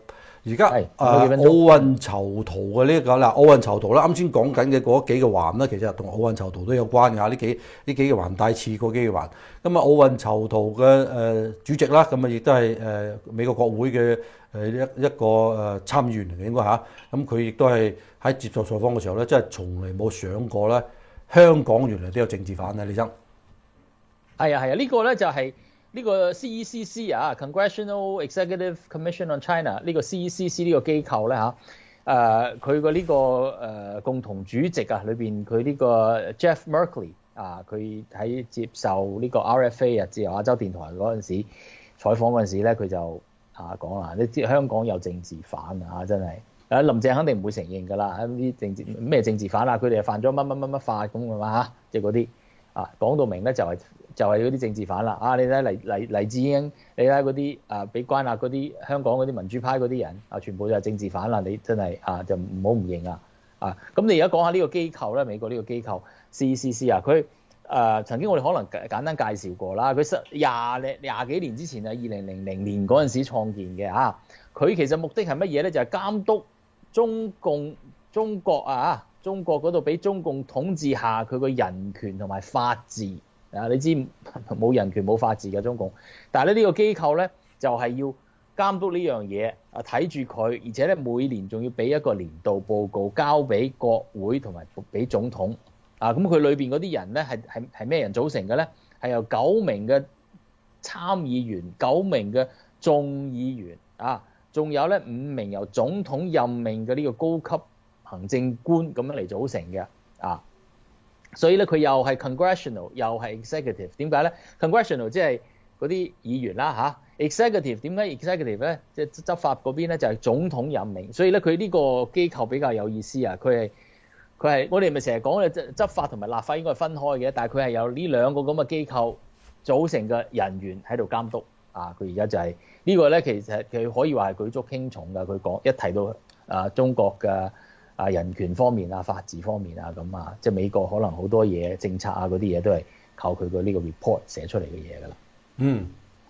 而家誒奧運囚徒嘅呢個嗱，奧運囚徒啦，啱先講緊嘅嗰幾個環啦，其實同奧運囚徒都有關㗎。呢幾呢幾個環帶刺嗰幾個環。咁啊，奧運囚徒嘅誒主席啦，咁啊亦都係誒美國國會嘅誒一一個誒參議員嚟嘅應該嚇。咁佢亦都係喺接受採訪嘅時候咧，真係從嚟冇想過咧，香港原來都有政治犯啊！李生。 係啊係啊，呢個咧就係。呢個 C E C C 啊 ，Congressional Executive Commission on China 呢個 C E C C 呢個機構咧嚇，誒佢個呢個誒共同主席啊，裏邊佢呢個 Jeff Merkley 啊，佢喺接受呢個 R F A 啊自由亞洲電台嗰陣時採訪嗰陣時咧，佢就啊講啦，你知香港有政治犯啊，真係啊林鄭肯定唔會承認㗎啦，啲政治咩政治犯啊，佢哋係犯咗乜乜乜乜法咁嘅嘛嚇，即係嗰啲啊講到明咧就係、是。就係嗰啲政治犯啦！啊，你睇黎黎黎智英，你睇嗰啲啊，俾關押嗰啲香港嗰啲民主派嗰啲人啊，全部就係政治犯啦！你真係啊，就唔好唔認啊！啊，咁你而家講下呢個機構咧，美國呢個機構 C E C C 啊，佢誒、呃、曾經我哋可能簡單介紹過啦，佢十廿零廿幾年之前啊，二零零零年嗰陣時創建嘅啊，佢其實目的係乜嘢咧？就係、是、監督中共中國啊，中國嗰度俾中共統治下佢個人權同埋法治。啊！你知冇人權冇法治嘅中共，但係咧呢個機構咧就係要監督呢樣嘢啊，睇住佢，而且咧每年仲要俾一個年度報告交俾國會同埋俾總統啊。咁佢裏邊嗰啲人咧係係係咩人組成嘅咧？係由九名嘅參議員、九名嘅眾議員啊，仲有咧五名由總統任命嘅呢個高級行政官咁樣嚟組成嘅啊。所以咧，佢又係 congressional， 又係 executive。點解咧 ？congressional 即係嗰啲議員啦嚇、啊。executive 點解 executive 咧？即係執法嗰邊咧就係總統任命。所以咧，佢呢個機構比較有意思啊。佢係佢係我哋咪成日講嘅執法同埋立法應該係分開嘅，但係佢係有呢兩個咁嘅機構組成嘅人員喺度監督啊。佢而家就係、是這個、呢個咧，其實佢可以話係舉足輕重㗎。佢講一提到啊中國嘅。啊，人權方面啊，法治方面啊，咁啊，即係美國可能好多嘢政策啊，嗰啲嘢都係靠佢個呢個 report 寫出嚟嘅嘢㗎啦。 嗯，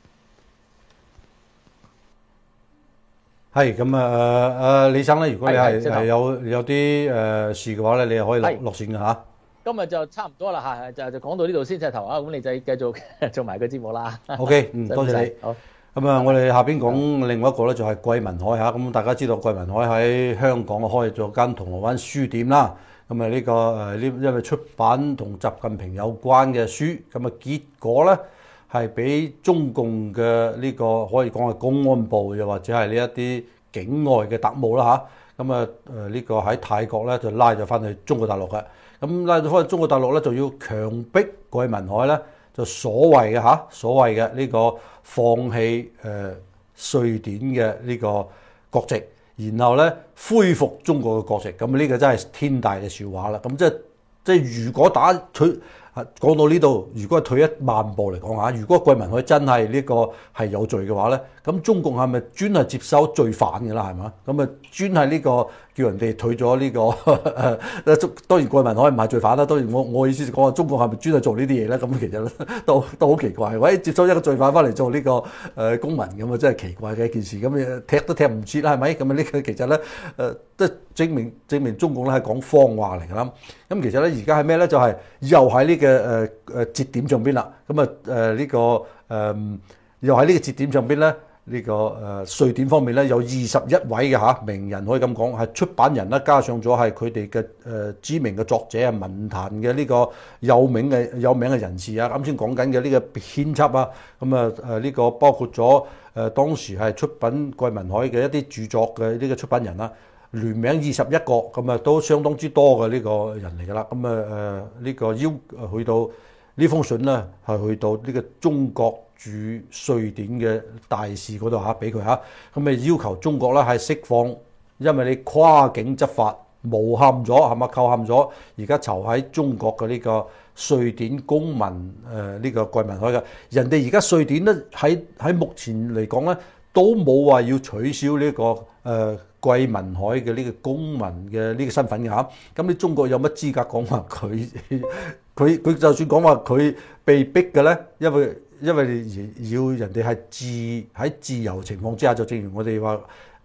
係咁啊，誒李生咧，如果你係係有有啲誒事嘅話咧，你又可以落落線㗎嚇。 今日就差唔多啦嚇，就就講到呢度先，隻頭啊，咁你就繼續做埋個節目啦。 OK，嗯，多謝你。好。咁啊，我哋下邊講另外一個咧，就係桂民海嚇。咁大家知道桂民海喺香港開咗間銅鑼灣書店啦。咁啊，呢個誒呢，因為出版同習近平有關嘅書，咁啊結果咧係俾中共嘅呢個可以講係公安部，又或者係呢一啲境外嘅特務啦嚇。咁啊誒呢個喺泰國咧就拉咗翻去中國大陸嘅。咁拉咗翻去中國大陸咧，就要強迫桂民海咧。就所謂嘅嚇，所謂嘅呢個放棄誒瑞典嘅呢個國籍，然後咧恢復中國嘅國籍，咁呢個真係天大嘅笑話啦！咁即係即係如果打佢講到呢度，如果係退一萬步嚟講嚇，如果桂民海真係呢個係有罪嘅話咧，咁中共係咪專係接收罪犯嘅啦？係嘛？咁啊專係呢個叫人哋退咗呢個誒，當然桂民海唔係罪犯啦。當然我我意思係講話中共係咪專係做呢啲嘢咧？咁其實都都好奇怪。喂，接收一個罪犯翻嚟做呢個誒公民咁啊，真係奇怪嘅一件事。咁誒踢都踢唔切啦，係咪？咁啊呢個其實咧誒，即係證明證明中共咧係講謊話嚟㗎啦。咁其實咧而家係咩咧？就係又喺呢個誒誒節點上邊啦。咁啊誒呢個誒又喺呢個節點上邊咧。呢個誒瑞典方面咧有二十一位嘅嚇名人，可以咁講係出版人啦，加上咗係佢哋嘅誒知名嘅作者啊、文壇嘅呢個有名嘅有名嘅人士啊，啱先講緊嘅呢個編輯啊，咁啊誒呢個包括咗誒當時係出品桂民海嘅一啲著作嘅呢個出版人啦，聯名二十一個，咁啊都相當之多嘅呢個人嚟㗎啦，咁啊誒呢個要去到呢封信咧係去到呢個中國駐瑞典嘅大使嗰度嚇，俾佢嚇，咁咪要求中國咧係釋放，因為你跨境執法誣陷咗係嘛，構陷咗，而家囚喺中國嘅呢個瑞典公民誒呢、呃這個桂民海嘅，人哋而家瑞典咧喺喺目前嚟講咧都冇話要取消呢、這個誒、呃、桂民海嘅呢個公民嘅呢個身份嘅嚇，咁你中國有乜資格講話佢佢佢就算講話佢被逼嘅咧，因為因為要人哋係自喺自由情況之下，就正如我哋話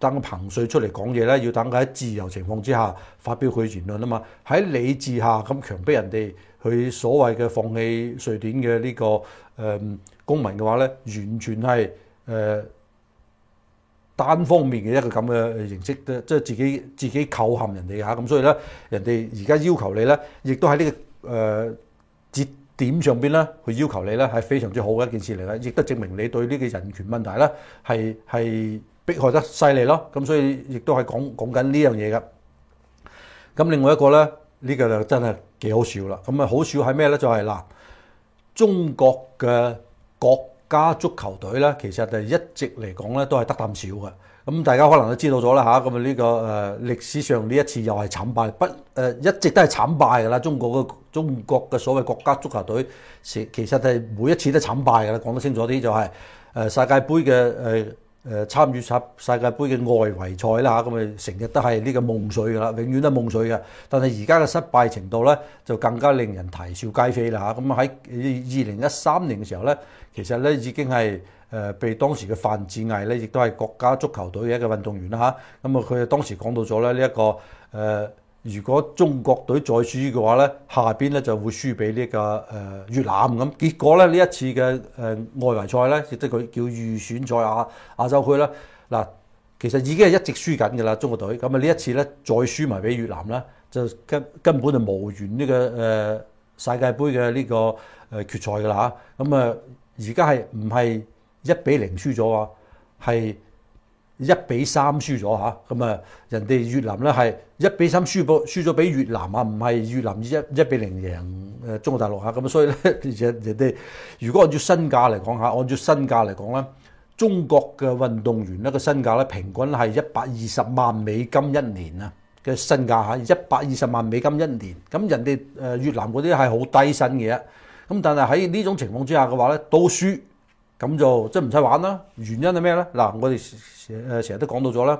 等彭帥出嚟講嘢咧，要等佢喺自由情況之下發表佢言論啊嘛。喺理智下咁強迫人哋去所謂嘅放棄瑞典嘅呢、這個誒、呃、公民嘅話咧，完全係誒、呃、單方面嘅一個咁嘅形式，即係自己自己構陷人哋嚇。咁所以咧，人哋而家要求你咧，亦都喺呢、這個誒、呃、節點上邊咧，去要求你咧係非常之好嘅一件事嚟嘅，亦都證明你對呢個人權問題咧係係迫害得犀利咯。咁所以亦都係講講緊呢樣嘢嘅。咁另外一個咧，呢、這個就真係幾好笑啦。咁啊好笑係咩咧？就係、是、嗱，中國嘅國家足球隊咧，其實就一直嚟講咧都係得啖笑嘅。咁大家可能都知道咗啦嚇，咁啊呢個誒、呃、歷史上呢一次又係慘敗，不誒、呃、一直都係慘敗㗎啦。中國嘅中國嘅所謂國家足球隊，其其實係每一次都慘敗㗎啦。講得清楚啲就係、是、誒、呃、世界盃嘅誒誒參與世世界盃嘅外圍賽啦嚇，咁啊成日都係呢個夢碎㗎啦，永遠都係夢碎嘅。但係而家嘅失敗程度咧，就更加令人啼笑皆非啦嚇。咁喺二零一三年嘅時候咧，其實咧已經係。誒、呃、被當時嘅范志毅咧，亦都係國家足球隊嘅一個運動員啦嚇。咁啊，佢當時講到咗咧呢一個誒、呃，如果中國隊再輸嘅話咧，下邊咧就會輸俾呢個誒、呃、越南咁。結果咧呢一次嘅誒、呃、外圍賽咧，亦即係佢叫預選賽亞亞洲區啦。嗱，其實已經係一直輸緊㗎啦，中國隊。咁啊呢一次咧再輸埋俾越南啦，就根根本就無緣呢、這個誒、呃、世界盃嘅呢個誒決賽㗎啦嚇。咁啊而家係唔係？一比零輸咗啊，係一比三輸咗嚇。咁啊，人哋越南咧係一比三輸咗輸咗俾越南啊，唔係越南一一比零贏誒中國大陸嚇。咁所以咧，人人哋如果按照身價嚟講嚇，按照身價嚟講咧，中國嘅運動員咧個身價咧平均係一百二十萬美金一年啊嘅身價嚇，一百二十萬美金一年。咁人哋誒越南嗰啲係好低薪嘅，咁但係喺呢種情況之下嘅話咧，都輸。咁就即係唔使玩啦。原因係咩咧？嗱，我哋誒成日都講到咗啦。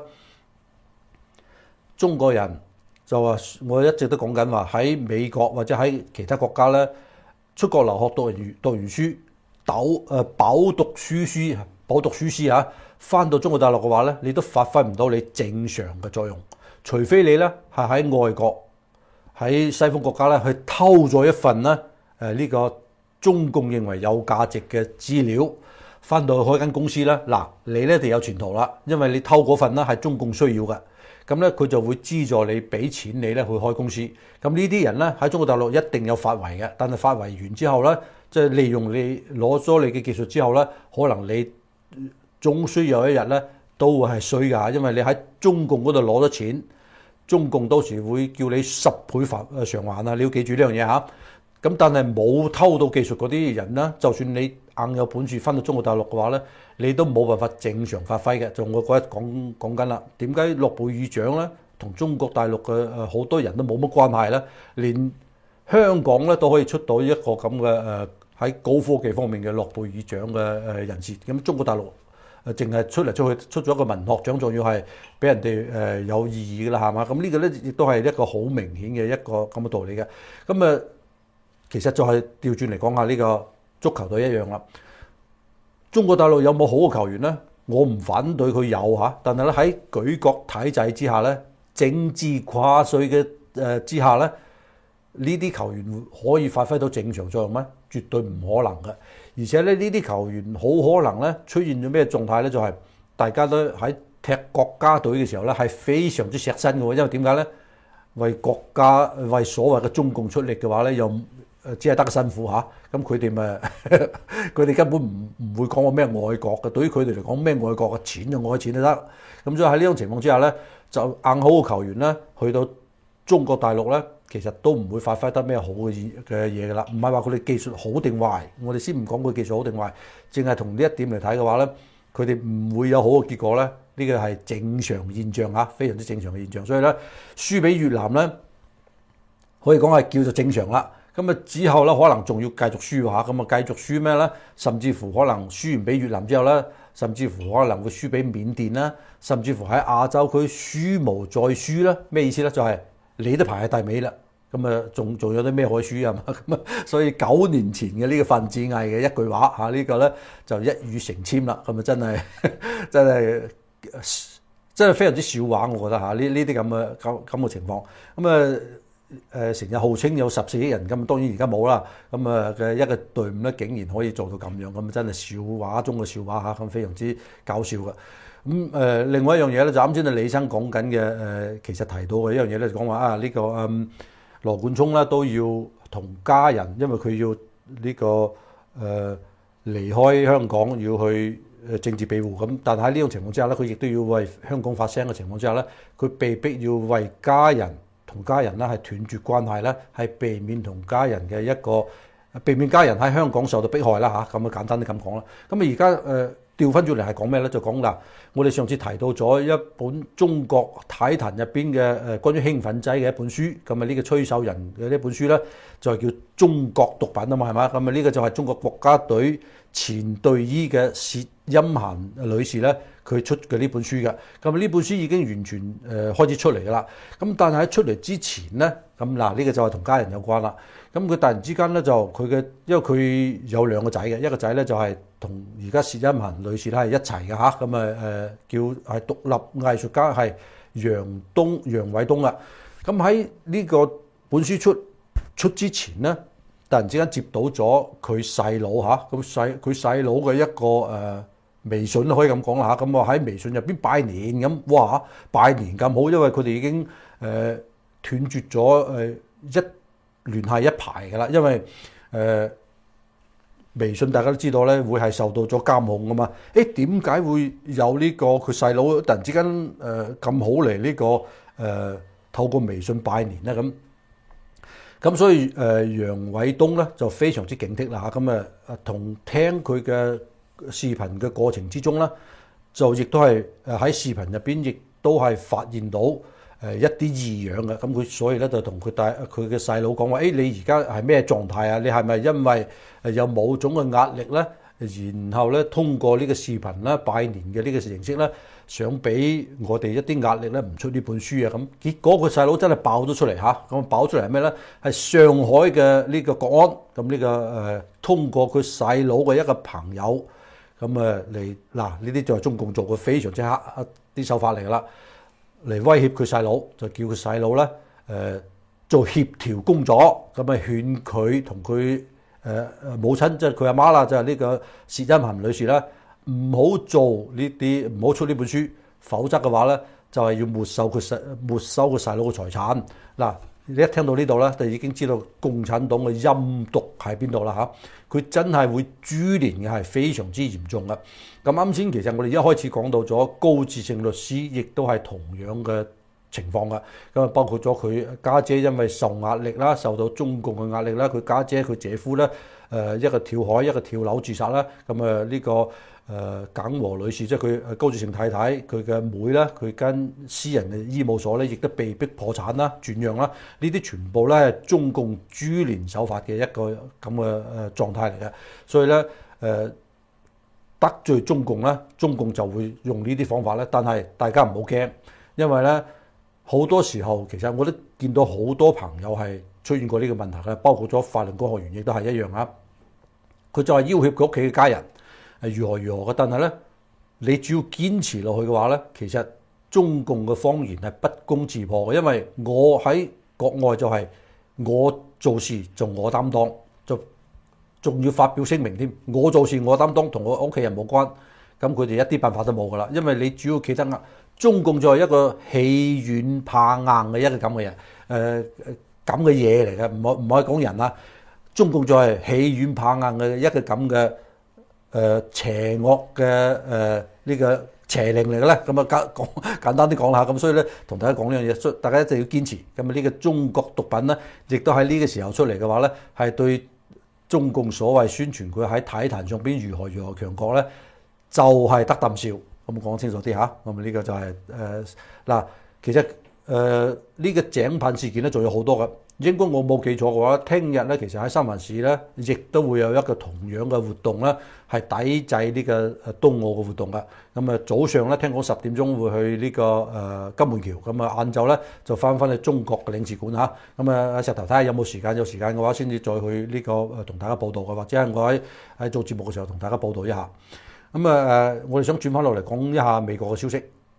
中國人就話，我一直都講緊話喺美國或者喺其他國家咧，出國留學讀完讀完書，飽誒飽讀書書飽讀書書嚇，翻到中國大陸嘅話咧，你都發揮唔到你正常嘅作用，除非你咧係喺外國喺西方國家咧去偷咗一份咧誒呢個中共認為有價值嘅資料。翻到去開間公司咧，嗱你咧就有前途啦，因為你偷嗰份咧係中共需要嘅，咁咧佢就會資助你俾錢你咧去開公司。咁呢啲人咧喺中國大陸一定有發圍嘅，但係發圍完之後咧，即係利用你攞咗你嘅技術之後咧，可能你終須有一日咧都會係衰㗎，因為你喺中共嗰度攞咗錢，中共到時會叫你十倍返誒償還啊！你要記住呢樣嘢嚇。咁但係冇偷到技術嗰啲人咧，就算你硬有本事翻到中國大陸嘅話咧，你都冇辦法正常發揮嘅。就我嗰日講講緊啦，點解諾貝爾獎咧同中國大陸嘅誒好多人都冇乜關係咧？連香港咧都可以出到一個咁嘅誒喺高科技方面嘅諾貝爾獎嘅誒人士。咁中國大陸誒淨係出嚟出去出咗一個文學獎，仲要係俾人哋誒有意義㗎啦，係嘛？咁呢個咧亦都係一個好明顯嘅一個咁嘅道理嘅。咁誒。其實就係調轉嚟講下呢個足球隊一樣啦。中國大陸有冇好嘅球員呢？我唔反對佢有嚇，但係咧喺舉國體制之下咧，政治跨稅嘅誒之下咧，呢啲球員可以發揮到正常作用咩？絕對唔可能嘅。而且咧呢啲球員好可能咧出現咗咩狀態咧？就係、是、大家都喺踢國家隊嘅時候咧係非常之錫身嘅喎。因為點解咧？為國家為所謂嘅中共出力嘅話咧，又誒只係得個辛苦嚇，咁佢哋咪佢哋根本唔唔會講話咩愛國嘅，對於佢哋嚟講咩愛國嘅錢就愛錢就得。咁所以喺呢種情況之下咧，就硬好嘅球員咧，去到中國大陸咧，其實都唔會發揮得咩好嘅嘅嘢㗎啦。唔係話佢哋技術好定壞，我哋先唔講佢技術好定壞，淨係同呢一點嚟睇嘅話咧，佢哋唔會有好嘅結果咧。呢個係正常現象嚇，非常之正常嘅現象。所以咧，輸俾越南咧，可以講係叫做正常啦。咁啊之後咧，可能仲要繼續輸嚇，咁啊繼續輸咩咧？甚至乎可能輸完俾越南之後咧，甚至乎可能會輸俾緬甸啦，甚至乎喺亞洲區輸無再輸啦。咩意思咧？就係、是、你都排喺第尾啦。咁啊，仲仲有啲咩可以輸啊？嘛咁啊，所以九年前嘅呢個范志毅嘅一句話嚇，呢、這個咧就一語成籤啦。咁啊，真係真係真係非常之笑話，我覺得嚇呢呢啲咁嘅咁咁嘅情況。咁啊誒成日號稱有十四億人咁，當然而家冇啦。咁啊嘅一個隊伍咧，竟然可以做到咁樣，咁真係笑話中嘅笑話嚇，咁非常之搞笑嘅。咁誒、呃、另外一樣嘢咧，就啱先啊李生講緊嘅誒，其實提到嘅一樣嘢咧，就講話啊呢、這個嗯羅冠聰咧都要同家人，因為佢要呢、這個誒、呃、離開香港，要去誒政治庇護咁。但係喺呢種情況之下咧，佢亦都要為香港發聲嘅情況之下咧，佢被逼要為家人同家人咧係斷絕關係咧，係避免同家人嘅一個避免家人喺香港受到迫害啦嚇。咁啊簡單啲咁講啦。咁啊而家誒。呃調翻轉嚟係講咩咧？就講嗱，我哋上次提到咗一本中國體壇入邊嘅誒關於興奮劑嘅一本書，咁啊呢個崔秀仁嘅呢本書咧就係叫《中國毒品》啊嘛，係嘛？咁啊呢個就係中國國家隊前隊醫嘅薛欽嫻女士咧，佢出嘅呢本書嘅。咁呢本書已經完全誒開始出嚟㗎啦。咁但係喺出嚟之前咧，咁嗱呢個就係同家人有關啦。咁佢突然之間咧就佢嘅，因為佢有兩個仔嘅，一個仔咧就係同而家薛欽嫻女士咧係一齊嘅嚇，咁啊誒叫係獨立藝術家係楊東楊偉東啊。咁喺呢個本書出出之前咧，突然之間接到咗佢細佬嚇，咁細佢細佬嘅一個誒、呃、微信可以咁講啦嚇，咁啊喺微信入邊拜年咁，哇拜年咁好，因為佢哋已經誒、呃、斷絕咗誒、呃、一。聯繫一排㗎啦，因為誒、呃、微信大家都知道咧，會係受到咗監控㗎嘛。誒點解會有呢、這個佢細佬突然之間誒咁好嚟呢、這個誒、呃、透過微信拜年咧咁？咁所以誒、呃、楊偉東咧就非常之警惕啦嚇。咁啊同聽佢嘅視頻嘅過程之中咧，就亦都係誒喺視頻入邊亦都係發現到。誒一啲異樣嘅，咁佢所以咧就同佢帶佢嘅細佬講話，誒、哎、你而家係咩狀態啊？你係咪因為誒有某種嘅壓力咧？然後咧通過呢個視頻啦、拜年嘅呢個形式咧，想俾我哋一啲壓力咧，唔出呢本書啊咁。結果個細佬真係爆咗出嚟嚇，咁爆出嚟係咩咧？係上海嘅呢個國安咁呢、這個誒、呃，通過佢細佬嘅一個朋友咁誒嚟嗱，呢啲就係中共做嘅非常之黑啲手法嚟㗎啦。嚟威脅佢細佬，就叫佢細佬咧誒做協調工作，咁啊勸佢同佢誒誒母親，即係佢阿媽啦，就係呢個薛欽嫻女士啦，唔好做呢啲，唔好出呢本書，否則嘅話咧就係要沒收佢細沒收佢細佬嘅財產。嗱，你一聽到呢度咧，就已經知道共產黨嘅陰毒喺邊度啦嚇，佢真係會株連嘅係非常之嚴重嘅。咁啱先，其實我哋一開始講到咗高志勝律師，亦都係同樣嘅情況㗎。咁啊，包括咗佢家姐因為受壓力啦，受到中共嘅壓力啦，佢家姐佢姐夫咧，誒一個跳海，一個跳樓自殺啦。咁啊，呢個誒耿和女士，即係佢高志勝太太，佢嘅妹咧，佢間私人嘅醫務所咧，亦都被逼破產啦、轉讓啦。呢啲全部咧係中共株連手法嘅一個咁嘅誒狀態嚟嘅。所以咧誒。呃得罪中共咧，中共就會用呢啲方法咧。但係大家唔好驚，因為咧好多時候其實我都見到好多朋友係出現過呢個問題嘅，包括咗法輪功學員亦都係一樣啊。佢就係要挾佢屋企嘅家人係如何如何嘅，但係咧你只要堅持落去嘅話咧，其實中共嘅謊言係不攻自破嘅，因為我喺國外就係我做事就我擔當。仲要發表聲明添，我做事我擔當，同我屋企人冇關，咁佢哋一啲辦法都冇噶啦。因為你主要企得硬，中共就係一個欺軟怕硬嘅一個咁嘅人，誒咁嘅嘢嚟嘅，唔可唔可以講人啦。中共就係欺軟怕硬嘅一個咁嘅誒邪惡嘅誒呢個邪靈嚟嘅咧。咁啊簡講簡單啲講啦，咁所以咧同大家講呢樣嘢，大家一定要堅持。咁啊呢個中國毒品咧，亦都喺呢個時候出嚟嘅話咧，係對中共所謂宣傳佢喺體壇上邊如何如何強國咧，就係、是、得啖笑。咁講清楚啲嚇，咁啊呢個就係誒嗱，其實誒呢、呃這個井噴事件咧，仲有好多嘅。應該我冇記錯嘅話，聽日咧其實喺三藩市咧，亦都會有一個同樣嘅活動咧，係抵制呢個誒冬奧嘅活動嘅。咁啊早上咧聽講十點鐘會去呢、這個誒、呃、金門橋，咁啊晏晝咧就翻返去中國嘅領事館嚇。咁啊石頭睇下有冇時間，有時間嘅話先至再去呢、這個誒同大家報道嘅，或者係我喺喺做節目嘅時候同大家報道一下。咁啊誒，我哋想轉翻落嚟講一下美國嘅消息。咁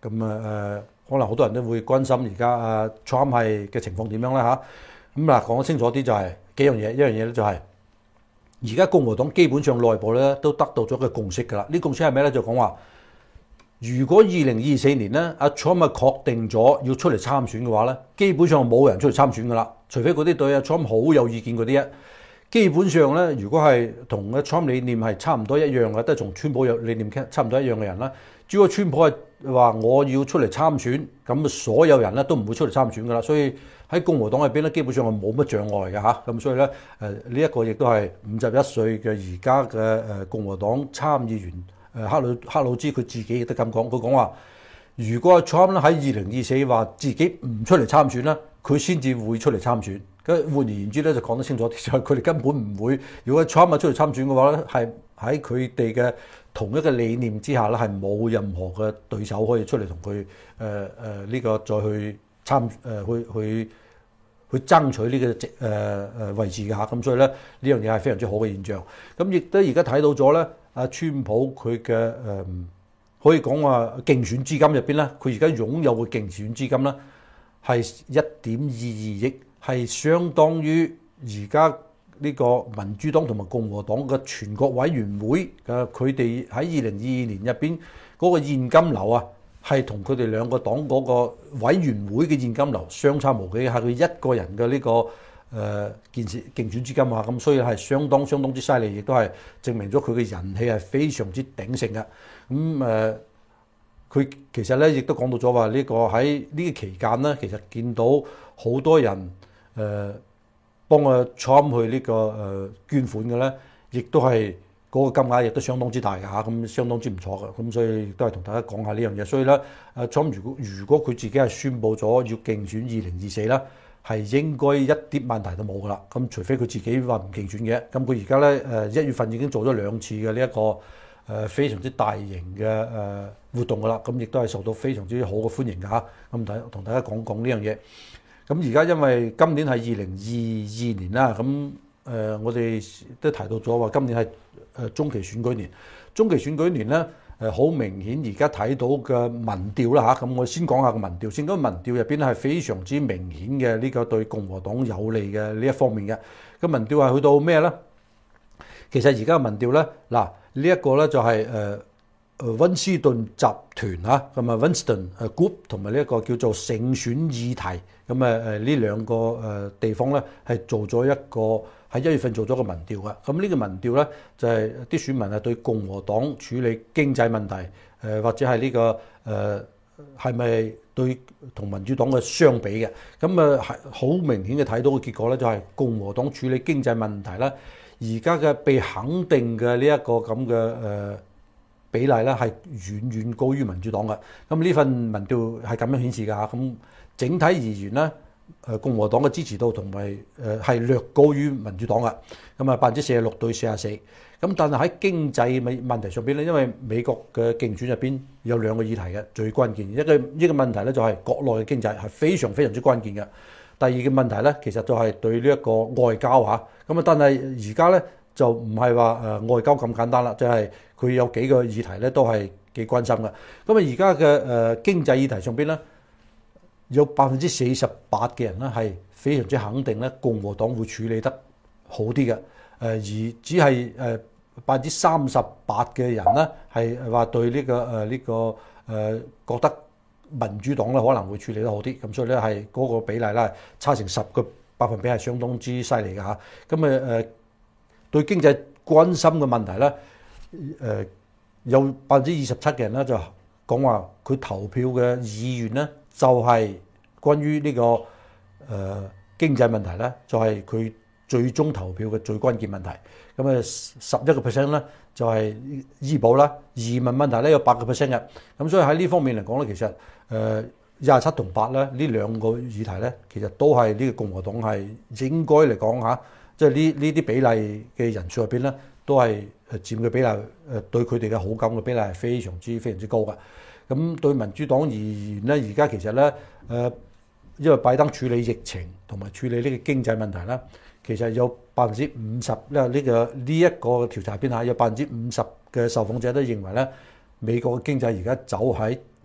咁啊誒，可能好多人都會關心而家啊 Trump 係嘅情況點樣啦嚇。咁嗱講得清楚啲就係、是、幾樣嘢，一樣嘢咧就係而家共和黨基本上內部咧都得到咗個共識㗎啦。呢共識係咩咧？就講話如果二零二四年咧阿 Trump 啊確定咗要出嚟參選嘅話咧，基本上冇人出嚟參選㗎啦，除非嗰啲對阿 Trump 好有意見嗰啲啊。基本上咧，如果係同阿 Trump 理念係差唔多一樣嘅，都係同川普有理念差唔多一樣嘅人啦。只要川普係話我要出嚟參選，咁所有人咧都唔會出嚟參選㗎啦。所以喺共和黨入邊咧，基本上係冇乜障礙嘅嚇。咁所以咧，誒呢一個亦都係五十一歲嘅而家嘅誒共和黨參議員誒克魯克魯茲佢自己亦都咁講，佢講話如果 Trump 咧喺二零二四話自己唔出嚟參選咧，佢先至會出嚟參選。咁換而言之咧，就講得清楚，就係佢哋根本唔會。如果 Trump 出嚟參選嘅話咧，係喺佢哋嘅同一個理念之下咧，係冇任何嘅對手可以出嚟同佢誒誒呢個再去參誒、呃、去去去爭取呢、這個職誒誒位置嘅嚇。咁所以咧，呢樣嘢係非常之好嘅現象。咁亦都而家睇到咗咧，阿川普佢嘅誒可以講話競選資金入邊咧，佢而家擁有嘅競選資金咧係一點二二億。係相當於而家呢個民主黨同埋共和黨嘅全國委員會嘅佢哋喺二零二二年入邊嗰個現金流啊，係同佢哋兩個黨嗰個委員會嘅現金流相差無幾，係佢一個人嘅呢、這個誒建設競選資金啊，咁所以係相當相當之犀利，亦都係證明咗佢嘅人氣係非常之鼎盛嘅。咁誒，佢、呃、其實咧亦都講到咗話呢個喺呢個期間咧，其實見到好多人。誒、呃、幫阿 Trump 去呢、這個誒、呃、捐款嘅咧，亦都係嗰個金額亦都相當之大嘅嚇，咁相當之唔錯嘅，咁所以亦都係同大家講下呢樣嘢。所以咧，阿 Trump 如果如果佢自己係宣布咗要競選二零二四啦，係應該一啲問題都冇噶啦。咁除非佢自己話唔競選嘅，咁佢而家咧誒一月份已經做咗兩次嘅呢一個誒、呃、非常之大型嘅誒、呃、活動噶啦，咁亦都係受到非常之好嘅歡迎嘅嚇。咁睇同大家講講呢樣嘢。咁而家因為今年係二零二二年啦，咁誒、呃、我哋都提到咗話今年係誒中期選舉年，中期選舉年咧誒好明顯而家睇到嘅民調啦嚇，咁我先講下個民調先。咁民調入邊咧係非常之明顯嘅呢個對共和黨有利嘅呢一方面嘅。咁民調係去到咩咧？其實而家嘅民調咧，嗱呢一個咧就係誒。誒溫斯頓集團嚇，咁啊 Winston 誒 Group 同埋呢一個叫做勝選議題，咁啊誒呢兩個誒地方咧係做咗一個喺一月份做咗個民調嘅。咁呢個民調咧就係啲選民係對共和黨處理經濟問題誒或者係呢個誒係咪對同民主黨嘅相比嘅。咁啊係好明顯嘅睇到嘅結果咧，就係共和黨處理經濟問題咧，而家嘅被肯定嘅呢一個咁嘅誒比例咧係遠遠高於民主黨嘅。咁呢份民調係咁樣顯示㗎嚇。咁整體而言咧，誒共和黨嘅支持度同埋誒係略高於民主黨嘅。咁啊百分之四十六對四十四。咁但係喺經濟問問題上邊咧，因為美國嘅競選入邊有兩個議題嘅最關鍵，一個一個問題咧就係國內嘅經濟係非常非常之關鍵嘅。第二個問題咧，其實就係對呢一個外交嚇。咁啊，但係而家咧就唔係話誒外交咁簡單啦，就係、是。佢有幾個議題咧，都係幾關心嘅。咁啊，而家嘅誒經濟議題上邊咧，有百分之四十八嘅人咧係非常之肯定咧，共和黨會處理得好啲嘅。誒而只係誒百分之三十八嘅人咧係話對呢、這個誒呢、呃這個誒、呃、覺得民主黨咧可能會處理得好啲。咁所以咧係嗰個比例咧差成十個百分比係相當之犀利嘅嚇。咁啊誒對經濟關心嘅問題咧。誒、呃、有百分之二十七嘅人咧就講話佢投票嘅意願咧就係、是、關於呢、這個誒、呃、經濟問題咧就係、是、佢最終投票嘅最關鍵問題。咁啊十一個 percent 咧就係、是、醫保啦，移民問題咧有八個 percent 嘅。咁所以喺呢方面嚟講咧，其實誒廿七同八咧呢兩個議題咧，其實都係呢個共和黨係應該嚟講嚇，即係呢呢啲比例嘅人數入邊咧都係。誒佔嘅比例，誒對佢哋嘅好感嘅比例係非常之非常之高嘅。咁對民主黨而言咧，而家其實咧誒，因為拜登處理疫情同埋處理呢個經濟問題咧，其實有百分之五十咧呢個呢一個調查邊下有百分之五十嘅受訪者都認為咧，美國嘅經濟而家走喺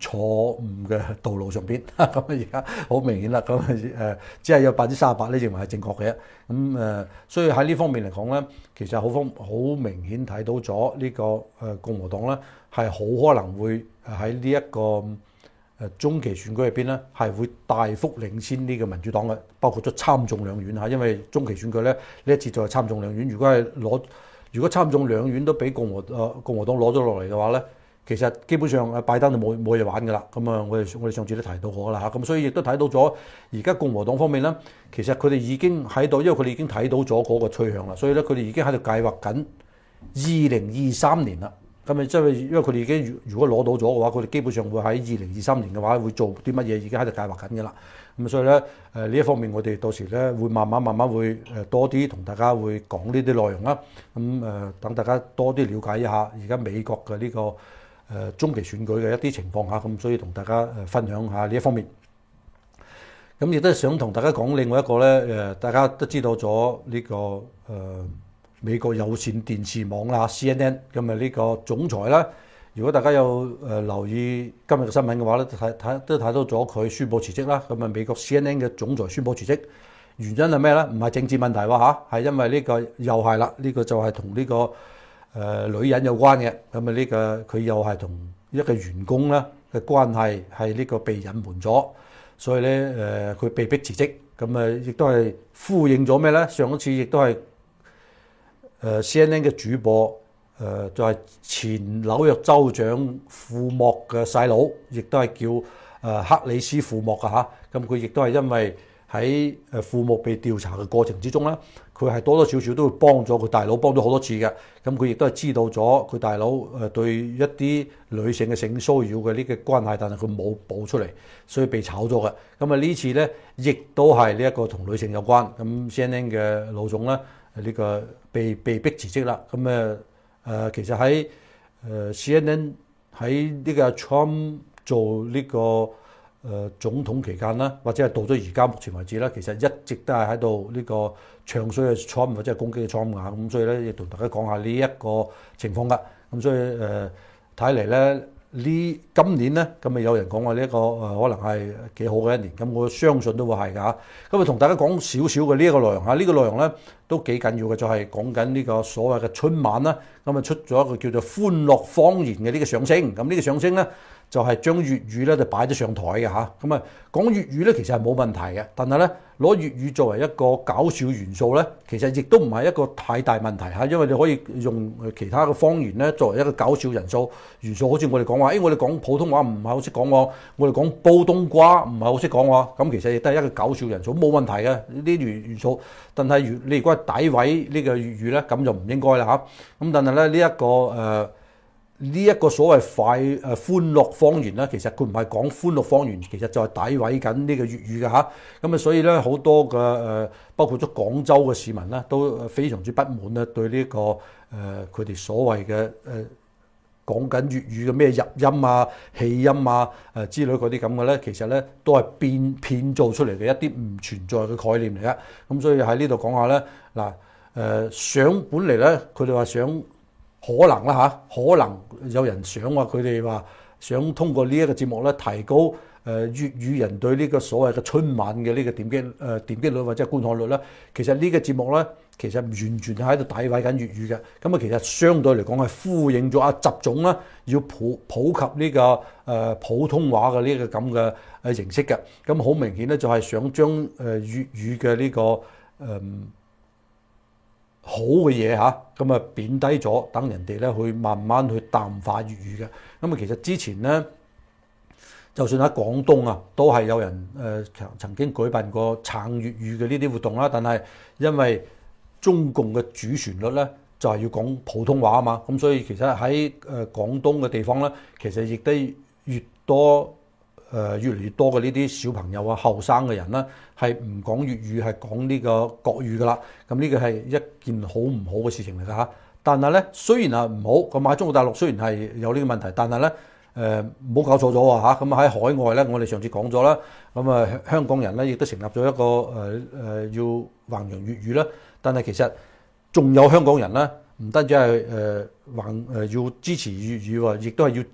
錯誤嘅道路上邊。咁啊而家好明顯啦，咁誒只係有百分之三十八咧認為係正確嘅。咁誒，所以喺呢方面嚟講咧，其實好方好明顯睇到咗呢個誒共和黨咧係好可能會喺呢一個誒中期選舉入邊咧，係會大幅領先呢個民主黨嘅，包括咗參眾兩院嚇。因為中期選舉咧呢一次就係參眾兩院，如果係攞如果參眾兩院都俾共和誒、呃、共和黨攞咗落嚟嘅話咧，其實基本上誒拜登就冇冇嘢玩㗎啦。咁啊，我哋我哋上次都提到過啦嚇。咁所以亦都睇到咗而家共和黨方面咧，其實佢哋已經喺度，因為佢哋已經睇到咗嗰個趨向啦，所以咧佢哋已經喺度計劃緊二零二三年啦。咁啊，即係因為佢哋已經如果攞到咗嘅話，佢哋基本上會喺二零二三年嘅話會做啲乜嘢，已經喺度計劃緊㗎啦。咁所以咧，誒呢一方面我哋到時咧會慢慢慢慢會誒多啲同大家會講呢啲內容啦。咁誒等大家多啲了解一下而家美國嘅呢個誒中期選舉嘅一啲情況下，咁所以同大家誒分享下呢一方面。咁亦都想同大家講另外一個咧，誒大家都知道咗呢個誒美國有線電視網啦 C N N 咁啊呢個總裁啦。如果大家有誒留意今日嘅新聞嘅話咧，睇睇都睇到咗佢宣布辭職啦。咁啊，美國 C N N 嘅總裁宣布辭職，原因係咩咧？唔係政治問題喎嚇，係因為呢個又係啦，呢個就係同呢個誒女人有關嘅。咁啊，呢個佢又係同一個員工咧嘅關係係呢個被隱瞞咗，所以咧誒佢被逼辭職。咁啊，亦都係呼應咗咩咧？上一次亦都係誒 C N N 嘅主播。誒、呃、就係、是、前紐約州長庫莫嘅細佬，亦都係叫誒、呃、克里斯庫莫嘅嚇。咁佢亦都係因為喺誒庫莫被調查嘅過程之中咧，佢係多多少少都會幫咗佢大佬，幫咗好多次嘅。咁佢亦都係知道咗佢大佬誒對一啲女性嘅性騷擾嘅呢個關係，但係佢冇報出嚟，所以被炒咗嘅。咁啊呢次咧，亦都係呢一個同女性有關。咁 C N N 嘅老總咧，呢、這個被被逼辭職啦。咁誒。誒、呃、其實喺誒、呃、C N N 喺呢個 Trump 做呢、這個誒、呃、總統期間啦，或者係到咗而家目前為止咧，其實一直都係喺度呢個唱衰嘅 Trump 或者係攻擊嘅 Trump 啊，咁所以咧亦同大家講下呢一個情況㗎。咁所以誒睇嚟咧呢今年咧咁啊有人講話呢一個誒、呃、可能係幾好嘅一年，咁我相信都會係㗎。咁啊同大家講少少嘅呢一個內容嚇，呢、這個內容咧都幾緊要嘅，就係講緊呢個所謂嘅春晚啦。咁啊出咗一個叫做歡樂方言嘅呢個相聲，咁呢個相聲咧就係將粵語咧就擺咗上台嘅嚇。咁啊講粵語咧其實係冇問題嘅，但係咧攞粵語作為一個搞笑元素咧，其實亦都唔係一個太大問題嚇，因為你可以用其他嘅方言咧作為一個搞笑元素元素，好似我哋講話，誒、哎、我哋講普通話唔係好識講喎，我哋講煲冬瓜唔係好識講喎，咁其實亦都係一個搞笑元素，冇問題嘅呢啲元元素。但係如你如果係詆毀呢個粵語咧，咁就唔應該啦嚇。咁但係咧呢一個誒呢一個所謂快誒歡樂方言咧，其實佢唔係講歡樂方言，其實就係詆毀緊呢個粵語嘅嚇。咁啊，所以咧好多嘅誒、呃，包括咗廣州嘅市民咧，都非常之不滿咧，對呢、這個誒佢哋所謂嘅誒。呃講緊粵語嘅咩入音啊、氣音啊、誒之類嗰啲咁嘅咧，其實咧都係變編造出嚟嘅一啲唔存在嘅概念嚟嘅。咁所以喺呢度講下咧，嗱誒想本嚟咧，佢哋話想可能啦嚇，可能有人想話佢哋話想通過呢一個節目咧，提高誒粵語人對呢個所謂嘅春晚嘅呢個點擊誒點擊率或者觀看率咧。其實呢個節目咧，其實完全係喺度詆毀緊粵語嘅，咁啊其實相對嚟講係呼應咗阿習總啦，要普普及呢、這個誒、呃、普通話嘅呢個咁嘅誒形式嘅，咁好明顯咧就係想將誒粵語嘅呢、這個誒、呃、好嘅嘢嚇，咁啊貶低咗，等人哋咧去慢慢去淡化粵語嘅，咁啊其實之前咧，就算喺廣東啊，都係有人誒、呃、曾經舉辦過撐粵語嘅呢啲活動啦，但係因為中共嘅主旋律咧就係、是、要講普通話啊嘛，咁所以其實喺誒廣東嘅地方咧，其實亦都越多誒、呃、越嚟越多嘅呢啲小朋友啊、後生嘅人啦，係唔講粵語，係講呢個國語噶啦。咁呢個係一件好唔好嘅事情嚟㗎嚇。但係咧，雖然係唔好，咁喺中國大陸雖然係有呢個問題，但係咧誒唔好搞錯咗喎嚇。咁喺海外咧，我哋上次講咗啦，咁啊香港人咧亦都成立咗一個誒誒、呃、要弘揚粵語啦。但係其實仲有香港人咧，唔單止係誒橫誒要支持粵語喎，亦都係要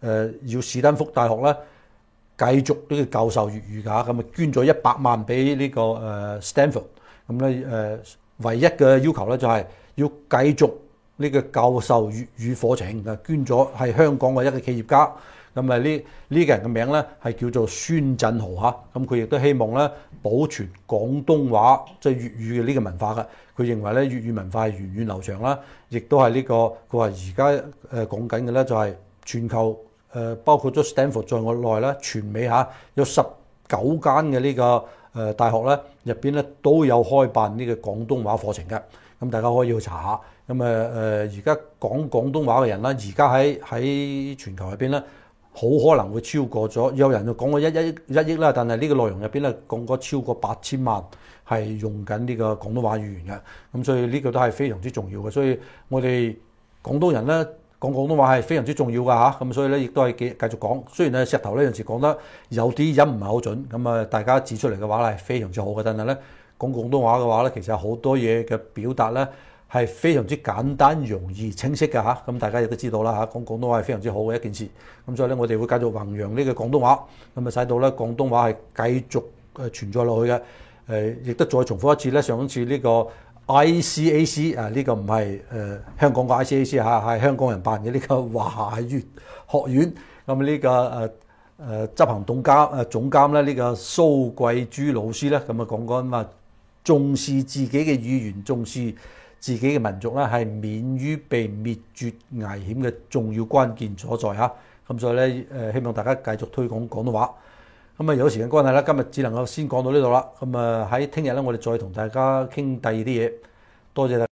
誒要史丹福大學咧繼續呢個教授粵語㗎，咁啊捐咗一百萬俾呢個誒 Stanford，咁咧誒唯一嘅要求咧就係要繼續呢個教授粵語課程，啊捐咗係香港嘅一個企業家。咁啊呢呢個人嘅名咧係叫做孫振豪嚇，咁佢亦都希望咧保存廣東話即係粵語嘅呢個文化嘅。佢認為咧粵語文化係源遠流長啦，亦都係呢個佢話而家誒講緊嘅咧就係全球誒包括咗 Stanford 在我內咧，全美嚇有十九間嘅呢個誒大學咧入邊咧都有開辦呢個廣東話課程嘅。咁大家可以去查下。咁誒誒而家講廣東話嘅人啦，而家喺喺全球入邊咧，好可能會超過咗，有人就講過一一一億啦，但係呢個內容入邊咧講過超過八千萬係用緊呢個廣東話語言嘅，咁所以呢個都係非常之重要嘅。所以我哋廣東人咧講廣東話係非常之重要㗎嚇，咁所以咧亦都係繼繼續講。雖然咧石頭呢有時講得有啲音唔係好準，咁啊大家指出嚟嘅話咧係非常之好嘅，但係咧講廣東話嘅話咧，其實好多嘢嘅表達咧係非常之簡單、容易、清晰嘅嚇，咁大家亦都知道啦嚇，講廣東話係非常之好嘅一件事。咁所以咧，我哋會繼續弘揚呢個廣東話，咁啊使到咧廣東話係繼續誒存在落去嘅。誒，亦都再重複一次咧，上一次呢個 I C A C 啊，呢個唔係誒香港嘅 I C A C 嚇，係香港人辦嘅呢個華粵學院。咁呢個誒誒執行總監誒總監咧，呢個蘇桂珠老師咧，咁啊講講話重視自己嘅語言，重視自己嘅民族咧，係免於被滅絕危險嘅重要關鍵所在嚇。咁所以咧誒，希望大家繼續推廣廣東話。咁啊，有時間關係啦，今日只能夠先講到呢度啦。咁啊，喺聽日咧，我哋再同大家傾第二啲嘢。多謝大家。